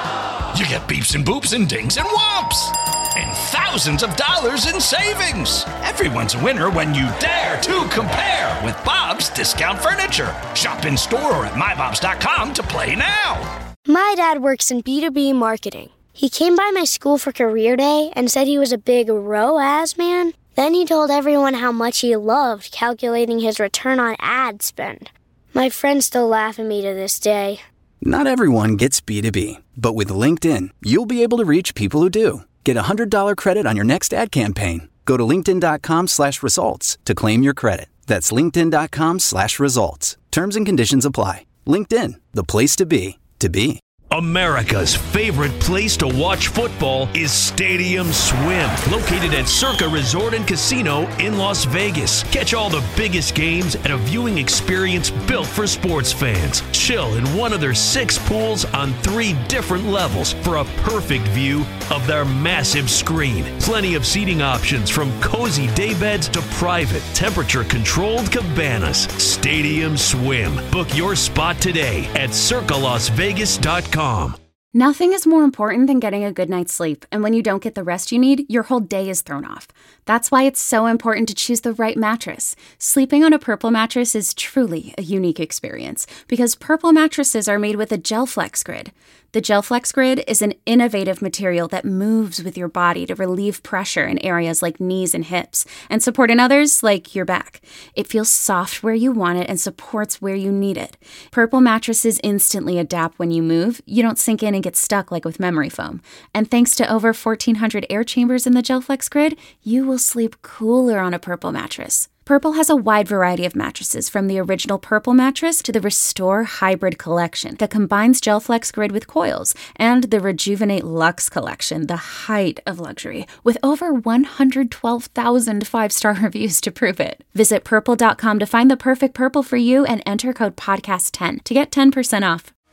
[SPEAKER 1] You get beeps and boops and dings and whomps. And thousands of dollars in savings. Everyone's a winner when you dare to compare with Bob's Discount Furniture. Shop in store or at my bobs dot com to play now.
[SPEAKER 2] My dad works in B two B marketing. He came by my school for career day and said he was a big R O A S man. Then he told everyone how much he loved calculating his return on ad spend. My friends still laugh at me to this day.
[SPEAKER 3] Not everyone gets B two B, but with LinkedIn, you'll be able to reach people who do. Get a one hundred dollars credit on your next ad campaign. Go to linkedin.com slash results to claim your credit. That's linkedin.com slash results. Terms and conditions apply. LinkedIn, the place to be, to be.
[SPEAKER 4] America's favorite place to watch football is Stadium Swim, located at Circa Resort and Casino in Las Vegas. Catch all the biggest games at a viewing experience built for sports fans. Chill in one of their six pools on three different levels for a perfect view of their massive screen. Plenty of seating options from cozy daybeds to private, temperature-controlled cabanas. Stadium Swim. Book your spot today at circa las vegas dot com.
[SPEAKER 10] Nothing is more important than getting a good night's sleep, and when you don't get the rest you need, your whole day is thrown off. That's why it's so important to choose the right mattress. Sleeping on a Purple mattress is truly a unique experience because Purple mattresses are made with a GelFlex Grid. The GelFlex Grid is an innovative material that moves with your body to relieve pressure in areas like knees and hips and support in others like your back. It feels soft where you want it and supports where you need it. Purple mattresses instantly adapt when you move. You don't sink in and get stuck like with memory foam. And thanks to over fourteen hundred air chambers in the GelFlex Grid, you will sleep cooler on a Purple mattress. Purple has a wide variety of mattresses, from the original Purple mattress to the Restore Hybrid collection that combines GelFlex Grid with coils, and the Rejuvenate Luxe collection, the height of luxury, with over one hundred twelve thousand five-star reviews to prove it. Visit purple dot com to find the perfect Purple for you and enter code podcast ten to get ten percent off.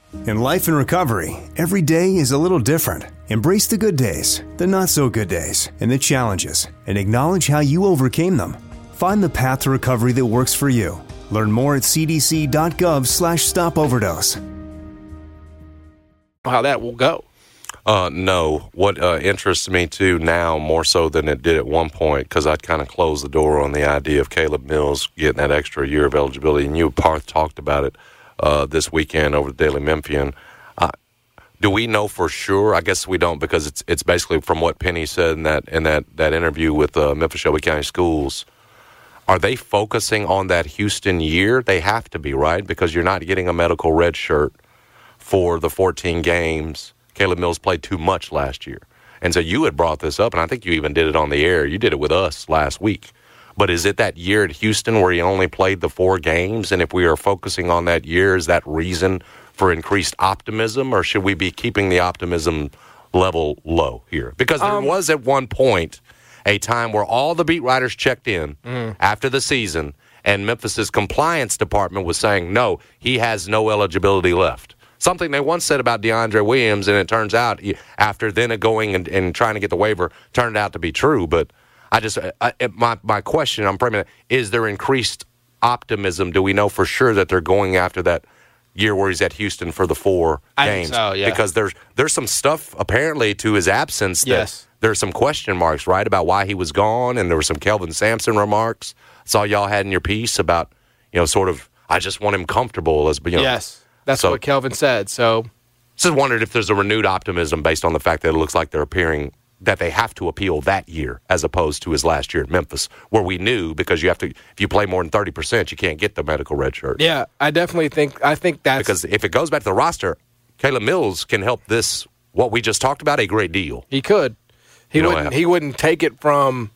[SPEAKER 11] In life and recovery, every day is a little different. Embrace the good days, the not so good days, and the challenges, and acknowledge how you overcame them. Find the path to recovery that works for you. Learn more at cdc.gov slash stop overdose.
[SPEAKER 5] How that will go.
[SPEAKER 7] Uh, no. What uh, interests me, too, now more so than it did at one point, because I'd kind of closed the door on the idea of Caleb Mills getting that extra year of eligibility, and you, Parth, talked about it uh, this weekend over the Daily Memphian. Uh, do we know for sure? I guess we don't, because it's it's basically from what Penny said in that in that, that interview with uh, Memphis Shelby County Schools. Are they focusing on that Houston year? They have to be, right? Because you're not getting a medical red shirt for the fourteen games. Caleb Mills played too much last year. And so you had brought this up, and I think you even did it on the air. You did it with us last week. But is it that year at Houston where he only played the four games? And if we are focusing on that year, is that reason for increased optimism? Or should we be keeping the optimism level low here? Because there um, was at one point a time where all the beat writers checked in mm. after the season, and Memphis's compliance department was saying, no, he has no eligibility left. Something they once said about DeAndre Williams, and it turns out, after then going and, and trying to get the waiver, turned out to be true. But I just, I, my my question, I'm framing it, is there increased optimism? Do we know for sure that they're going after that year where he's at Houston for the four
[SPEAKER 5] I
[SPEAKER 7] games?
[SPEAKER 5] Think so, yeah.
[SPEAKER 7] Because there's there's some stuff apparently to his absence that
[SPEAKER 5] yes.
[SPEAKER 7] there's some question marks, right, about why he was gone, and there were some Kelvin Sampson remarks. Saw y'all had in your piece about, you know, sort of, I just want him comfortable as, you know.
[SPEAKER 5] Yes, that's so, what Kelvin said. So,
[SPEAKER 7] just wondered if there's a renewed optimism based on the fact that it looks like they're appearing, that they have to appeal that year as opposed to his last year at Memphis, where we knew because you have to, if you play more than thirty percent, you can't get the medical red shirt.
[SPEAKER 5] Yeah, I definitely think, I think that's.
[SPEAKER 7] Because if it goes back to the roster, Caleb Mills can help this, what we just talked about, a great deal.
[SPEAKER 5] He could. He you wouldn't. Know, he wouldn't take it from.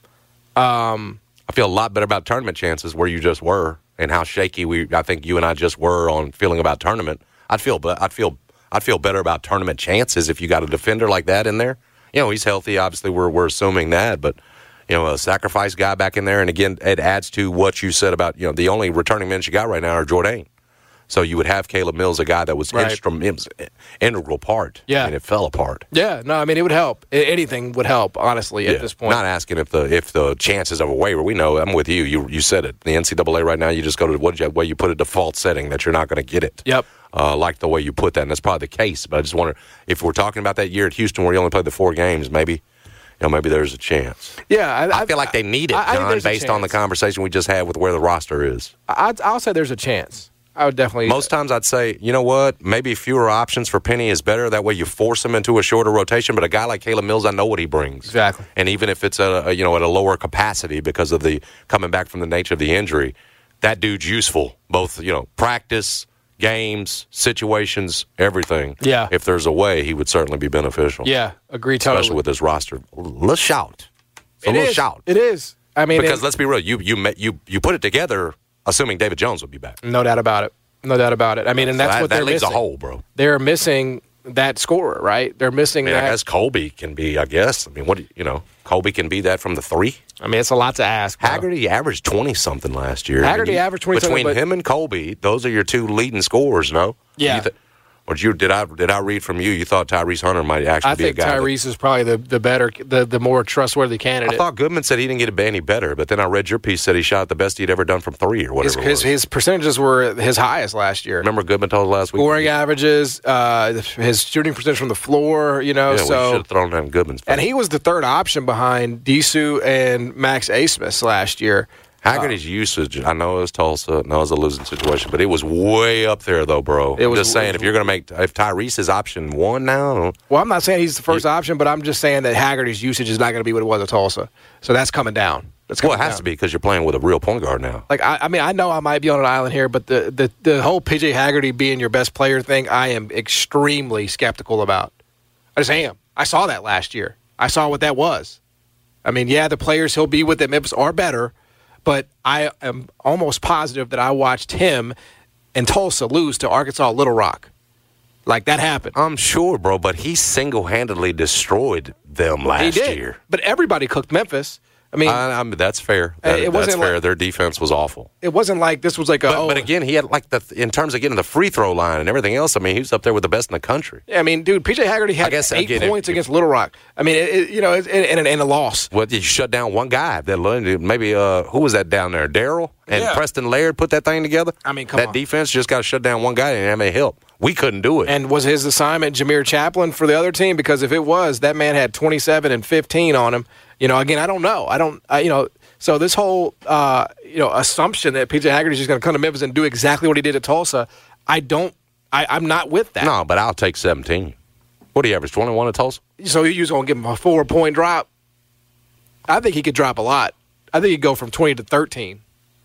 [SPEAKER 5] Um,
[SPEAKER 7] I feel a lot better about tournament chances where you just were, and how shaky we. I think you and I just were on feeling about tournament. I'd feel. I'd feel. I'd feel better about tournament chances if you got a defender like that in there. You know, he's healthy. Obviously, we're we're assuming that, but you know, a sacrifice guy back in there, and again, it adds to what you said about, you know, the only returning minutes you got right now are Jordan. So you would have Caleb Mills, a guy that was
[SPEAKER 5] right.
[SPEAKER 7] instrumental, integral part.
[SPEAKER 5] Yeah,
[SPEAKER 7] and it fell apart.
[SPEAKER 5] Yeah, no, I mean it would help. Anything would help, honestly, at
[SPEAKER 7] yeah.
[SPEAKER 5] this point.
[SPEAKER 7] Not asking if the if the chances of a waiver. We know. I'm with you. You you said it. The N C double A right now, you just go to what way you put a default setting that you're not going to get it.
[SPEAKER 5] Yep.
[SPEAKER 7] Uh, like the way you put that, and that's probably the case. But I just wonder if we're talking about that year at Houston where you only played the four games, maybe. You know, maybe there's a chance.
[SPEAKER 5] Yeah, I,
[SPEAKER 7] I feel like they need it,
[SPEAKER 5] I,
[SPEAKER 7] John,
[SPEAKER 5] I
[SPEAKER 7] based on the conversation we just had with where the roster is.
[SPEAKER 5] I, I'll say there's a chance. I would definitely.
[SPEAKER 7] Most times I'd say, you know what, maybe fewer options for Penny is better. That way you force him into a shorter rotation. But a guy like Caleb Mills, I know what he brings.
[SPEAKER 5] Exactly.
[SPEAKER 7] And even if it's a, a you know at a lower capacity because of the coming back from the nature of the injury, that dude's useful. Both you know practice, games, situations, everything.
[SPEAKER 5] Yeah.
[SPEAKER 7] If there's a way, he would certainly be beneficial.
[SPEAKER 5] Yeah, agree totally.
[SPEAKER 7] Especially with this roster. Let's shout. It's a
[SPEAKER 5] it
[SPEAKER 7] little
[SPEAKER 5] is.
[SPEAKER 7] shout.
[SPEAKER 5] It is. I mean,
[SPEAKER 7] because
[SPEAKER 5] it,
[SPEAKER 7] let's be real, you you you you put it together, assuming David Jones would be back.
[SPEAKER 5] No doubt about it. No doubt about it. I mean, and that's
[SPEAKER 7] so that,
[SPEAKER 5] what they're
[SPEAKER 7] that leaves
[SPEAKER 5] missing.
[SPEAKER 7] a hole, bro.
[SPEAKER 5] They're missing that scorer, right? They're missing
[SPEAKER 7] I mean,
[SPEAKER 5] that.
[SPEAKER 7] I guess Colby can be. I guess. I mean, what do you, you know? Colby can be that from the three.
[SPEAKER 5] I mean, it's a lot to ask. Bro.
[SPEAKER 7] Haggerty averaged twenty something last year.
[SPEAKER 5] Haggerty
[SPEAKER 7] I mean, you,
[SPEAKER 5] averaged twenty
[SPEAKER 7] between
[SPEAKER 5] something
[SPEAKER 7] him and Colby. Those are your two leading scorers, no?
[SPEAKER 5] Yeah.
[SPEAKER 7] You th- Or did you did I did I read from you? You thought Tyrese Hunter might actually
[SPEAKER 5] I
[SPEAKER 7] be a guy.
[SPEAKER 5] I think Tyrese
[SPEAKER 7] that,
[SPEAKER 5] is probably the, the better, the, the more trustworthy candidate.
[SPEAKER 7] I thought Goodman said he didn't get any better, but then I read your piece said he shot the best he'd ever done from three or whatever.
[SPEAKER 5] His,
[SPEAKER 7] it was.
[SPEAKER 5] his, his percentages were his highest last year.
[SPEAKER 7] Remember Goodman told us last week?
[SPEAKER 5] Scoring averages, uh, his shooting percentage from the floor. You know,
[SPEAKER 7] yeah,
[SPEAKER 5] so
[SPEAKER 7] we should have thrown down Goodman's.
[SPEAKER 5] And he was the third option behind Disu and Max Asmus last year.
[SPEAKER 7] Haggerty's uh, usage, I know it was Tulsa, I know it was a losing situation, but it was way up there, though, bro.
[SPEAKER 5] It was
[SPEAKER 7] just saying, if you're going to make, if Tyrese is option one now.
[SPEAKER 5] Well, I'm not saying he's the first you, option, but I'm just saying that Haggerty's usage is not going to be what it was at Tulsa. So that's coming down. That's coming
[SPEAKER 7] well, it has
[SPEAKER 5] down.
[SPEAKER 7] to be because you're playing with a real point guard now.
[SPEAKER 5] Like, I, I mean, I know I might be on an island here, but the, the, the whole P J Haggerty being your best player thing, I am extremely skeptical about. I just am. I saw that last year. I saw what that was. I mean, yeah, the players he'll be with at Memphis are better, but I am almost positive that I watched him and Tulsa lose to Arkansas Little Rock. Like, that happened.
[SPEAKER 7] I'm sure, bro, but he single-handedly destroyed them last
[SPEAKER 5] he did.
[SPEAKER 7] year.
[SPEAKER 5] But everybody cooked Memphis. I mean,
[SPEAKER 7] I, I mean that's fair. That,
[SPEAKER 5] it
[SPEAKER 7] that's
[SPEAKER 5] wasn't
[SPEAKER 7] fair.
[SPEAKER 5] like,
[SPEAKER 7] Their defense was awful.
[SPEAKER 5] It wasn't like this was like a.
[SPEAKER 7] But,
[SPEAKER 5] oh,
[SPEAKER 7] but again, he had like the in terms of getting the free throw line and everything else. I mean, he was up there with the best in the country.
[SPEAKER 5] Yeah, I mean, dude, P J Haggerty had
[SPEAKER 7] guess,
[SPEAKER 5] eight
[SPEAKER 7] again,
[SPEAKER 5] points
[SPEAKER 7] if,
[SPEAKER 5] against Little Rock. I mean, it, it, you know, and and and a loss.
[SPEAKER 7] Well, you shut down one guy. That maybe uh, who was that down there? Daryl and
[SPEAKER 5] yeah.
[SPEAKER 7] Preston Laird put that thing together.
[SPEAKER 5] I mean, come
[SPEAKER 7] that
[SPEAKER 5] on.
[SPEAKER 7] defense just got to shut down one guy and have any help. We couldn't do it.
[SPEAKER 5] And was his assignment Jameer Chaplin for the other team? Because if it was, that man had twenty-seven and fifteen on him. You know, again, I don't know. I don't. I, you know. So this whole, uh, you know, assumption that P J Haggerty is just going to come to Memphis and do exactly what he did at Tulsa, I don't, I, I'm not with that.
[SPEAKER 7] No, but I'll take seventeen. What do you average, twenty-one at Tulsa?
[SPEAKER 5] So you're just going to give him a four-point drop? I think he could drop a lot. I think he'd go from twenty to thirteen.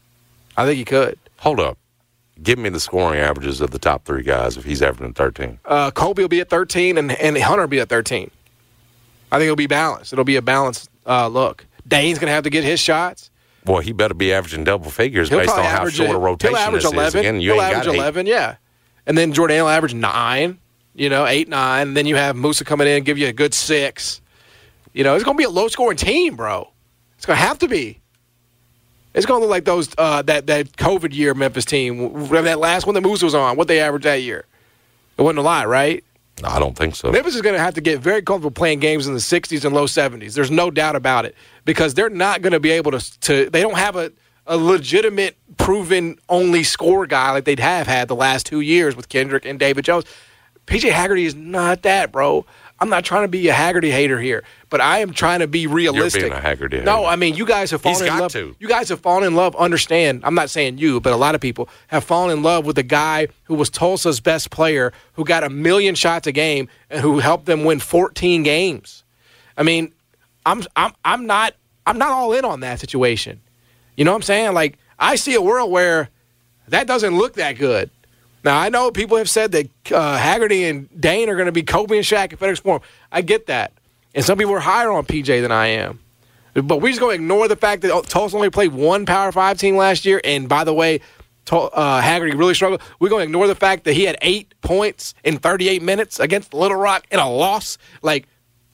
[SPEAKER 5] I think he could.
[SPEAKER 7] Hold up. Give me the scoring averages of the top three guys if he's averaging thirteen.
[SPEAKER 5] Uh, Kobe will be at thirteen, and, and Hunter will be at thirteen. I think it'll be balanced. It'll be a balanced uh, look. Dane's going to have to get his shots.
[SPEAKER 7] Boy, he better be averaging double figures
[SPEAKER 5] He'll
[SPEAKER 7] based on how
[SPEAKER 5] average
[SPEAKER 7] short a rotation
[SPEAKER 5] he'll average
[SPEAKER 7] this
[SPEAKER 5] eleven.
[SPEAKER 7] is. Again, you
[SPEAKER 5] he'll
[SPEAKER 7] ain't
[SPEAKER 5] average
[SPEAKER 7] got
[SPEAKER 5] eleven, yeah. And then Jordan will average nine, you know, eight, nine. And then you have Musa coming in and give you a good six. You know, it's going to be a low-scoring team, bro. It's going to have to be. It's going to look like those uh, that, that COVID year Memphis team, that last one that Musa was on, what they averaged that year. It wasn't a lot, right?
[SPEAKER 7] No, I don't think so.
[SPEAKER 5] Memphis is going to have to get very comfortable playing games in the sixties and low seventies. There's no doubt about it because they're not going to be able to, to – they don't have a, a legitimate proven only score guy like they'd have had the last two years with Kendrick and David Jones. P J Haggerty is not that, bro. I'm not trying to be a Haggerty hater here, but I am trying to be realistic.
[SPEAKER 7] You're being a Haggerty hater.
[SPEAKER 5] No, I mean, you guys have fallen
[SPEAKER 7] He's
[SPEAKER 5] in
[SPEAKER 7] got
[SPEAKER 5] love.
[SPEAKER 7] to.
[SPEAKER 5] You guys have fallen in love, understand. I'm not saying you, but a lot of people have fallen in love with the guy who was Tulsa's best player, who got a million shots a game, and who helped them win fourteen games. I mean, I'm I'm I'm not I'm not all in on that situation. You know what I'm saying? Like, I see a world where that doesn't look that good. Now, I know people have said that uh, Haggerty and Dane are going to be Kobe and Shaq at FedEx Forum. I get that. And some people are higher on P J than I am. But we're just going to ignore the fact that Tulsa only played one Power five team last year. And, by the way, uh, Haggerty really struggled. We're going to ignore the fact that he had eight points in thirty-eight minutes against Little Rock in a loss. Like,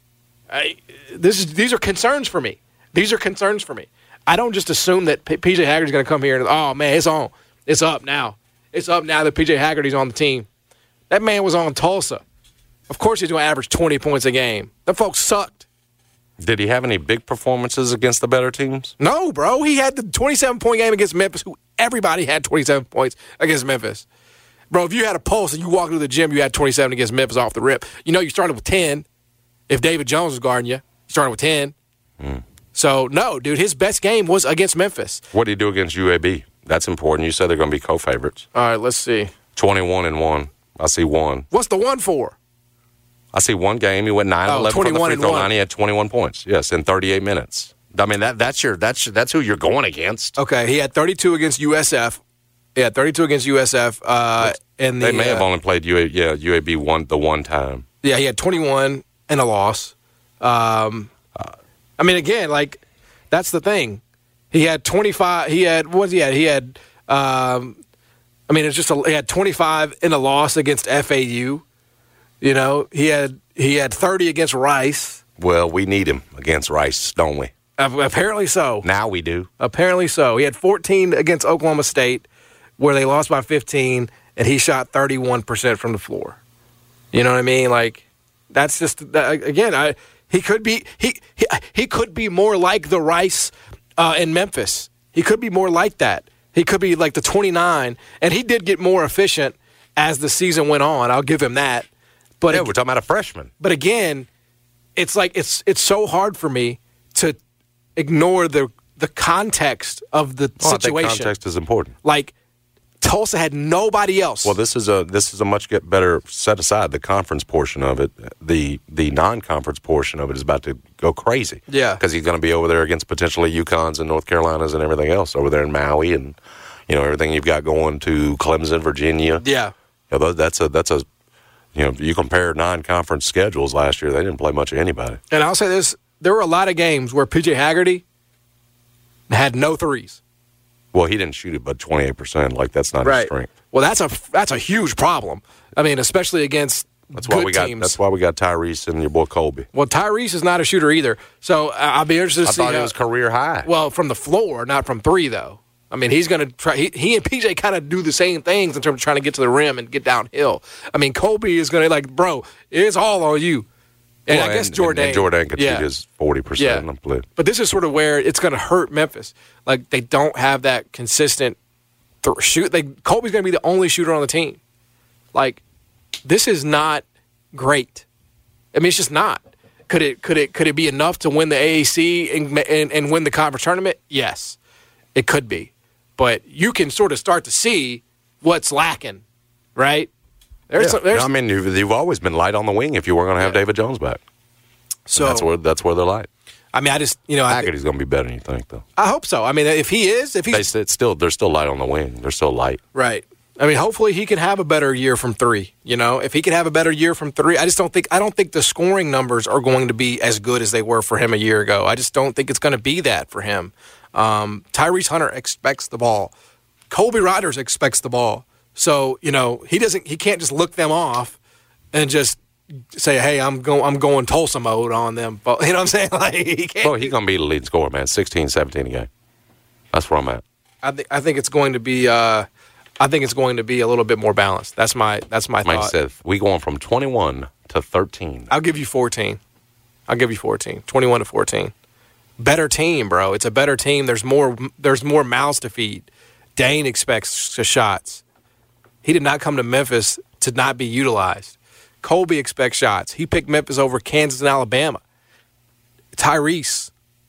[SPEAKER 5] I, this is these are concerns for me. These are concerns for me. I don't just assume that P J Haggerty's going to come here and, oh, man, it's on. It's up now. It's up now that P J Haggerty's on the team. That man was on Tulsa. Of course he's going to average twenty points a game. Them folks sucked.
[SPEAKER 7] Did he have any big performances against the better teams?
[SPEAKER 5] No, bro. He had the twenty-seven-point game against Memphis, who everybody had twenty-seven points against Memphis. Bro, if you had a pulse and you walked into the gym, you had twenty-seven against Memphis off the rip. You know you started with ten. If David Jones was guarding you, you started with ten. Mm. So, no, dude, his best game was against Memphis.
[SPEAKER 7] What did he do against U A B? That's important. You said they're going to be co-favorites.
[SPEAKER 5] All right, let's see.
[SPEAKER 7] twenty-one and one. I see one.
[SPEAKER 5] What's the one for?
[SPEAKER 7] I see one game. He went nine
[SPEAKER 5] oh,
[SPEAKER 7] eleven from the free throw
[SPEAKER 5] one.
[SPEAKER 7] line. He had twenty-one points. Yes, in thirty-eight minutes. I mean, that that's your that's that's who you're going against.
[SPEAKER 5] Okay, he had thirty-two against U S F. Yeah, thirty-two against U S F. Uh, and the,
[SPEAKER 7] they may
[SPEAKER 5] uh,
[SPEAKER 7] have only played U A, yeah, U A B one the one time.
[SPEAKER 5] Yeah, he had twenty-one and a loss. Um, I mean, again, like that's the thing. He had twenty-five. He had what was he had? He had. Um, I mean, it's just a, he had twenty-five in a loss against F A U. You know, he had he had thirty against Rice.
[SPEAKER 7] Well, we need him against Rice, don't we?
[SPEAKER 5] Uh, apparently so.
[SPEAKER 7] Now we do.
[SPEAKER 5] Apparently so. He had fourteen against Oklahoma State, where they lost by fifteen, and he shot thirty-one percent from the floor. You know what I mean? Like, that's just again, I he could be he he, he could be more like the Rice uh, in Memphis. He could be more like that. He could be like the twenty-nine, and he did get more efficient as the season went on. I'll give him that. But
[SPEAKER 7] yeah,
[SPEAKER 5] it,
[SPEAKER 7] we're talking about a freshman.
[SPEAKER 5] But again, it's like it's it's so hard for me to ignore the the context of the
[SPEAKER 7] well,
[SPEAKER 5] situation.
[SPEAKER 7] I think context is important.
[SPEAKER 5] Like Tulsa had nobody else.
[SPEAKER 7] Well, this is a this is a much get better set aside the conference portion of it. The the non-conference portion of it is about to go crazy.
[SPEAKER 5] Yeah,
[SPEAKER 7] because he's going to be over there against potentially UConns and North Carolinas and everything else over there in Maui and you know everything you've got going to Clemson, Virginia.
[SPEAKER 5] Yeah,
[SPEAKER 7] you know, that's a that's a you know you compare non-conference schedules last year, they didn't play much of anybody.
[SPEAKER 5] And I'll say this: there were a lot of games where P J Haggerty had no threes.
[SPEAKER 7] Well, he didn't shoot it but twenty-eight percent. Like, that's not
[SPEAKER 5] right.
[SPEAKER 7] his strength.
[SPEAKER 5] Well, that's a that's a huge problem. I mean, especially against
[SPEAKER 7] That's why
[SPEAKER 5] good
[SPEAKER 7] we got.
[SPEAKER 5] teams.
[SPEAKER 7] That's why we got Tyrese and your boy Colby.
[SPEAKER 5] Well, Tyrese is not a shooter either, so uh, I'll be interested to
[SPEAKER 7] I
[SPEAKER 5] see.
[SPEAKER 7] thought
[SPEAKER 5] how,
[SPEAKER 7] it was career high.
[SPEAKER 5] Well, from the floor, not from three, though. I mean, he's going to try. He, he and P J kind of do the same things in terms of trying to get to the rim and get downhill. I mean, Colby is going to like, bro, it's all on you. And
[SPEAKER 7] well,
[SPEAKER 5] I guess
[SPEAKER 7] and,
[SPEAKER 5] Jordan,
[SPEAKER 7] and Jordan could
[SPEAKER 5] yeah.
[SPEAKER 7] shoot his forty percent.
[SPEAKER 5] Yeah. But this is sort of where it's going to hurt Memphis. Like they don't have that consistent th- shoot. They Colby's going to be the only shooter on the team. Like this is not great. I mean, it's just not. Could it? Could it? Could it be enough to win the A A C and, and, and win the conference tournament? Yes, it could be. But you can sort of start to see what's lacking, right? There's
[SPEAKER 7] yeah.
[SPEAKER 5] some, there's,
[SPEAKER 7] I mean, you've, you've always been light on the wing if you were going to have yeah. David Jones back. So and that's where that's where they're light.
[SPEAKER 5] I mean, I just you know,
[SPEAKER 7] Haggerty's going to be better than you think, though.
[SPEAKER 5] I hope so. I mean, if he is, if he's
[SPEAKER 7] they still they're still light on the wing. They're still light,
[SPEAKER 5] right? I mean, hopefully he can have a better year from three. You know, if he can have a better year from three, I just don't think I don't think the scoring numbers are going to be as good as they were for him a year ago. I just don't think it's going to be that for him. Um, Tyrese Hunter expects the ball. Colby Rodgers expects the ball. So, you know, he doesn't he can't just look them off and just say, "Hey, I'm going I'm going Tulsa mode on them." But you know what I'm saying? Like he can't.
[SPEAKER 7] Well, he's going to be the leading scorer, man. sixteen, seventeen a game. That's where I'm at.
[SPEAKER 5] I think I think it's going to be uh, I think it's going to be a little bit more balanced. That's my that's my
[SPEAKER 7] Mike
[SPEAKER 5] thought.
[SPEAKER 7] said we going from twenty-one to thirteen.
[SPEAKER 5] I'll give you fourteen. I'll give you fourteen. twenty-one to fourteen. Better team, bro. It's a better team. There's more there's more mouths to feed. Dane expects shots. He did not come to Memphis to not be utilized. Colby expects shots. He picked Memphis over Kansas and Alabama. Tyrese,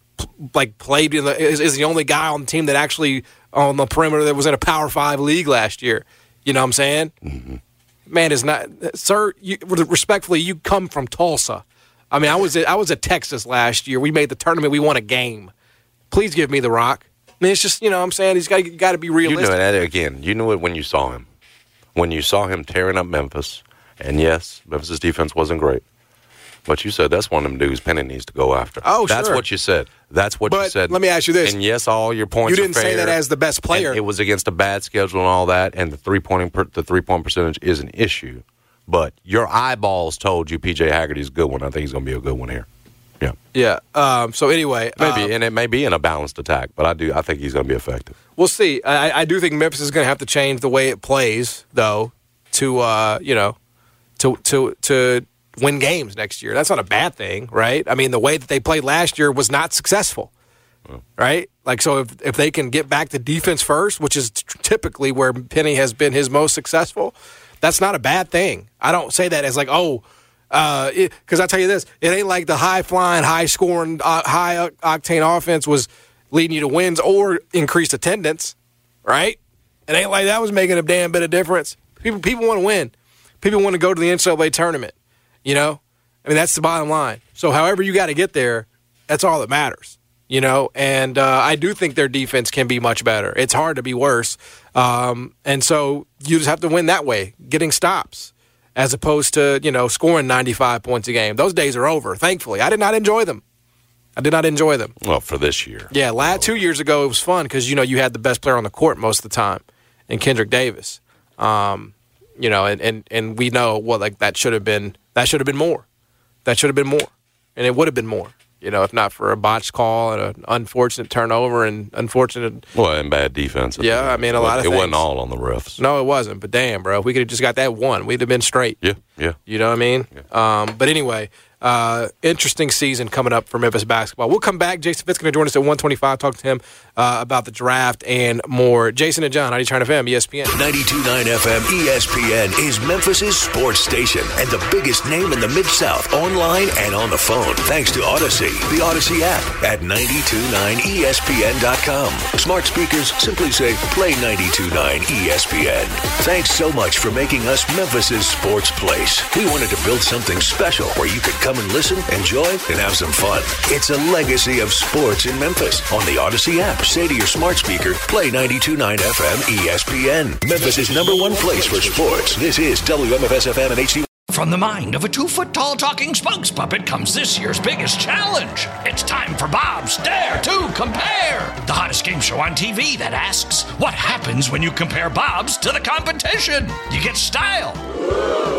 [SPEAKER 5] like, played in the is, is the only guy on the team that actually on the perimeter that was in a Power Five league last year. You know what I'm saying?
[SPEAKER 7] Mm-hmm.
[SPEAKER 5] Man, is not sir. You, respectfully, you come from Tulsa. I mean, I was at, I was at Texas last year. We made the tournament. We won a game. Please give me the rock. I mean, it's just, you know what I'm saying? He's got got to be realistic.
[SPEAKER 7] You knew it, again, you knew it when you saw him. When you saw him tearing up Memphis, and yes, Memphis' defense wasn't great, but you said that's one of them dudes Penny needs to go after.
[SPEAKER 5] Oh,
[SPEAKER 7] That's
[SPEAKER 5] sure.
[SPEAKER 7] what you said. That's what
[SPEAKER 5] but
[SPEAKER 7] you said.
[SPEAKER 5] Let me ask you this.
[SPEAKER 7] And yes, all your points
[SPEAKER 5] You didn't
[SPEAKER 7] are fair,
[SPEAKER 5] say that as the best player.
[SPEAKER 7] It was against a bad schedule and all that, and the three-point the three-point percentage is an issue. But your eyeballs told you P J Haggerty's a good one. I think he's going to be a good one here. Yeah.
[SPEAKER 5] Yeah. Um, so anyway,
[SPEAKER 7] maybe,
[SPEAKER 5] um,
[SPEAKER 7] and it may be in a balanced attack, but I do. I think he's going to be effective.
[SPEAKER 5] We'll see. I, I do think Memphis is going to have to change the way it plays, though, to uh, you know, to to to win games next year. That's not a bad thing, right? I mean, the way that they played last year was not successful, oh. right? Like, so if if they can get back to defense first, which is t- typically where Penny has been his most successful, that's not a bad thing. I don't say that as like, oh. Because uh, I tell you this, it ain't like the high-flying, high-scoring, uh, high-octane offense was leading you to wins or increased attendance, right? It ain't like that was making a damn bit of difference. People people want to win. People want to go to the N C double A tournament, you know? I mean, that's the bottom line. So however you got to get there, that's all that matters, you know? And uh, I do think their defense can be much better. It's hard to be worse. Um, and so you just have to win that way, getting stops, as opposed to, you know, scoring ninety-five points a game. Those days are over, thankfully. I did not enjoy them. I did not enjoy them.
[SPEAKER 7] Well, for this year.
[SPEAKER 5] Yeah, last, two years ago it was fun because, you know, you had the best player on the court most of the time in Kendrick Davis. Um, you know, and, and, and we know, well, like, that should have been that should have been more. That should have been more. And it would have been more, you know, if not for a botched call and an unfortunate turnover and unfortunate.
[SPEAKER 7] Well, and bad defense.
[SPEAKER 5] Yeah, I mean, a lot of
[SPEAKER 7] It
[SPEAKER 5] things.
[SPEAKER 7] wasn't all on the refs.
[SPEAKER 5] No, it wasn't. But damn, bro, if we could have just got that one, we'd have been straight.
[SPEAKER 7] Yeah, yeah.
[SPEAKER 5] You know what I mean? Yeah. Um, but anyway, uh, interesting season coming up for Memphis basketball. We'll come back. Jason Fitz going to join us at one twenty-five, talk to him uh, about the draft and more. Jason and John, ninety-two point nine F M, E S P N.
[SPEAKER 6] ninety-two point nine F M E S P N is Memphis' sports station and the biggest name in the Mid-South, online and on the phone, thanks to Odyssey, the Odyssey app at ninety-two point nine E S P N dot com. Smart speakers simply say, play ninety-two point nine E S P N. Thanks so much for making us Memphis' sports place. We wanted to build something special where you could come and listen, enjoy, and have some fun. It's a legacy of sports in Memphis. On the Odyssey app, say to your smart speaker, play ninety-two point nine F M E S P N. Memphis' number one place for sports. This is W M F S F M and H D.
[SPEAKER 1] From the mind of a two-foot-tall talking spokes puppet comes this year's biggest challenge. It's time for Bob's Dare to Compare, the hottest game show on T V that asks, what happens when you compare Bob's to the competition? You get style,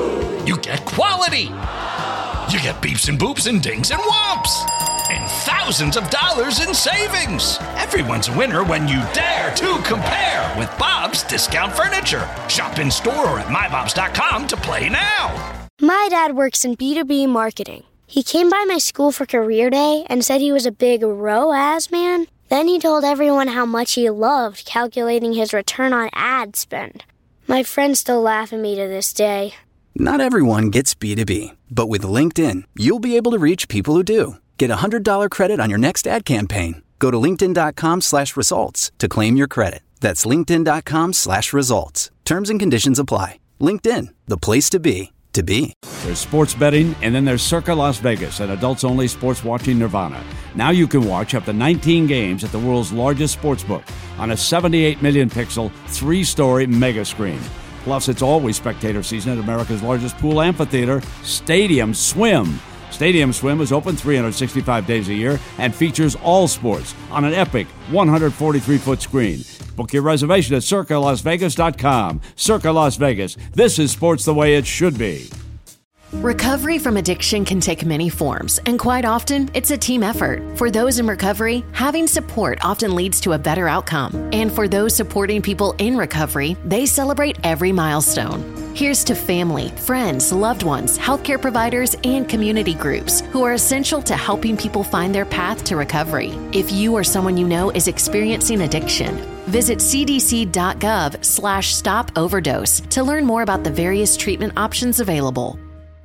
[SPEAKER 1] you get quality. You get beeps and boops and dings and whomps. And thousands of dollars in savings. Everyone's a winner when you dare to compare with Bob's Discount Furniture. Shop in store or at my bobs dot com to play now.
[SPEAKER 2] My dad works in B two B marketing. He came by my school for career day and said he was a big R O A S man. Then he told everyone how much he loved calculating his return on ad spend. My friends still laugh at me to this day.
[SPEAKER 3] Not everyone gets B two B, but with LinkedIn, you'll be able to reach people who do. Get a one hundred dollars credit on your next ad campaign. Go to linkedin.com slash results to claim your credit. That's linkedin.com slash results. Terms and conditions apply. LinkedIn, the place to be, to be.
[SPEAKER 12] There's sports betting, and then there's Circa Las Vegas, an adults-only sports watching nirvana. Now you can watch up to nineteen games at the world's largest sportsbook on a seventy-eight million pixel, three-story mega screen. Plus, it's always spectator season at America's largest pool amphitheater, Stadium Swim. Stadium Swim is open three hundred sixty-five days a year and features all sports on an epic one hundred forty-three foot screen. Book your reservation at circa las vegas dot com. Circa Las Vegas. This is sports the way it should be.
[SPEAKER 13] Recovery from addiction can take many forms, and quite often, it's a team effort. For those in recovery, having support often leads to a better outcome. And for those supporting people in recovery, they celebrate every milestone. Here's to family, friends, loved ones, healthcare providers, and community groups who are essential to helping people find their path to recovery. If you or someone you know is experiencing addiction, visit cdc.gov slash stop overdose to learn more about the various treatment options available.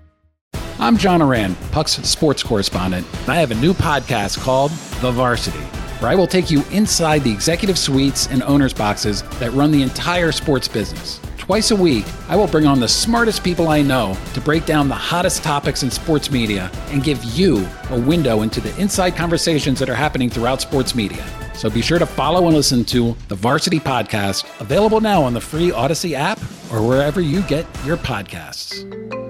[SPEAKER 14] I'm John Oran, Puck's sports correspondent, and I have a new podcast called The Varsity, where I will take you inside the executive suites and owners' boxes that run the entire sports business. Twice a week, I will bring on the smartest people I know to break down the hottest topics in sports media and give you a window into the inside conversations that are happening throughout sports media. So be sure to follow and listen to The Varsity Podcast, available now on the free Odyssey app or wherever you get your podcasts.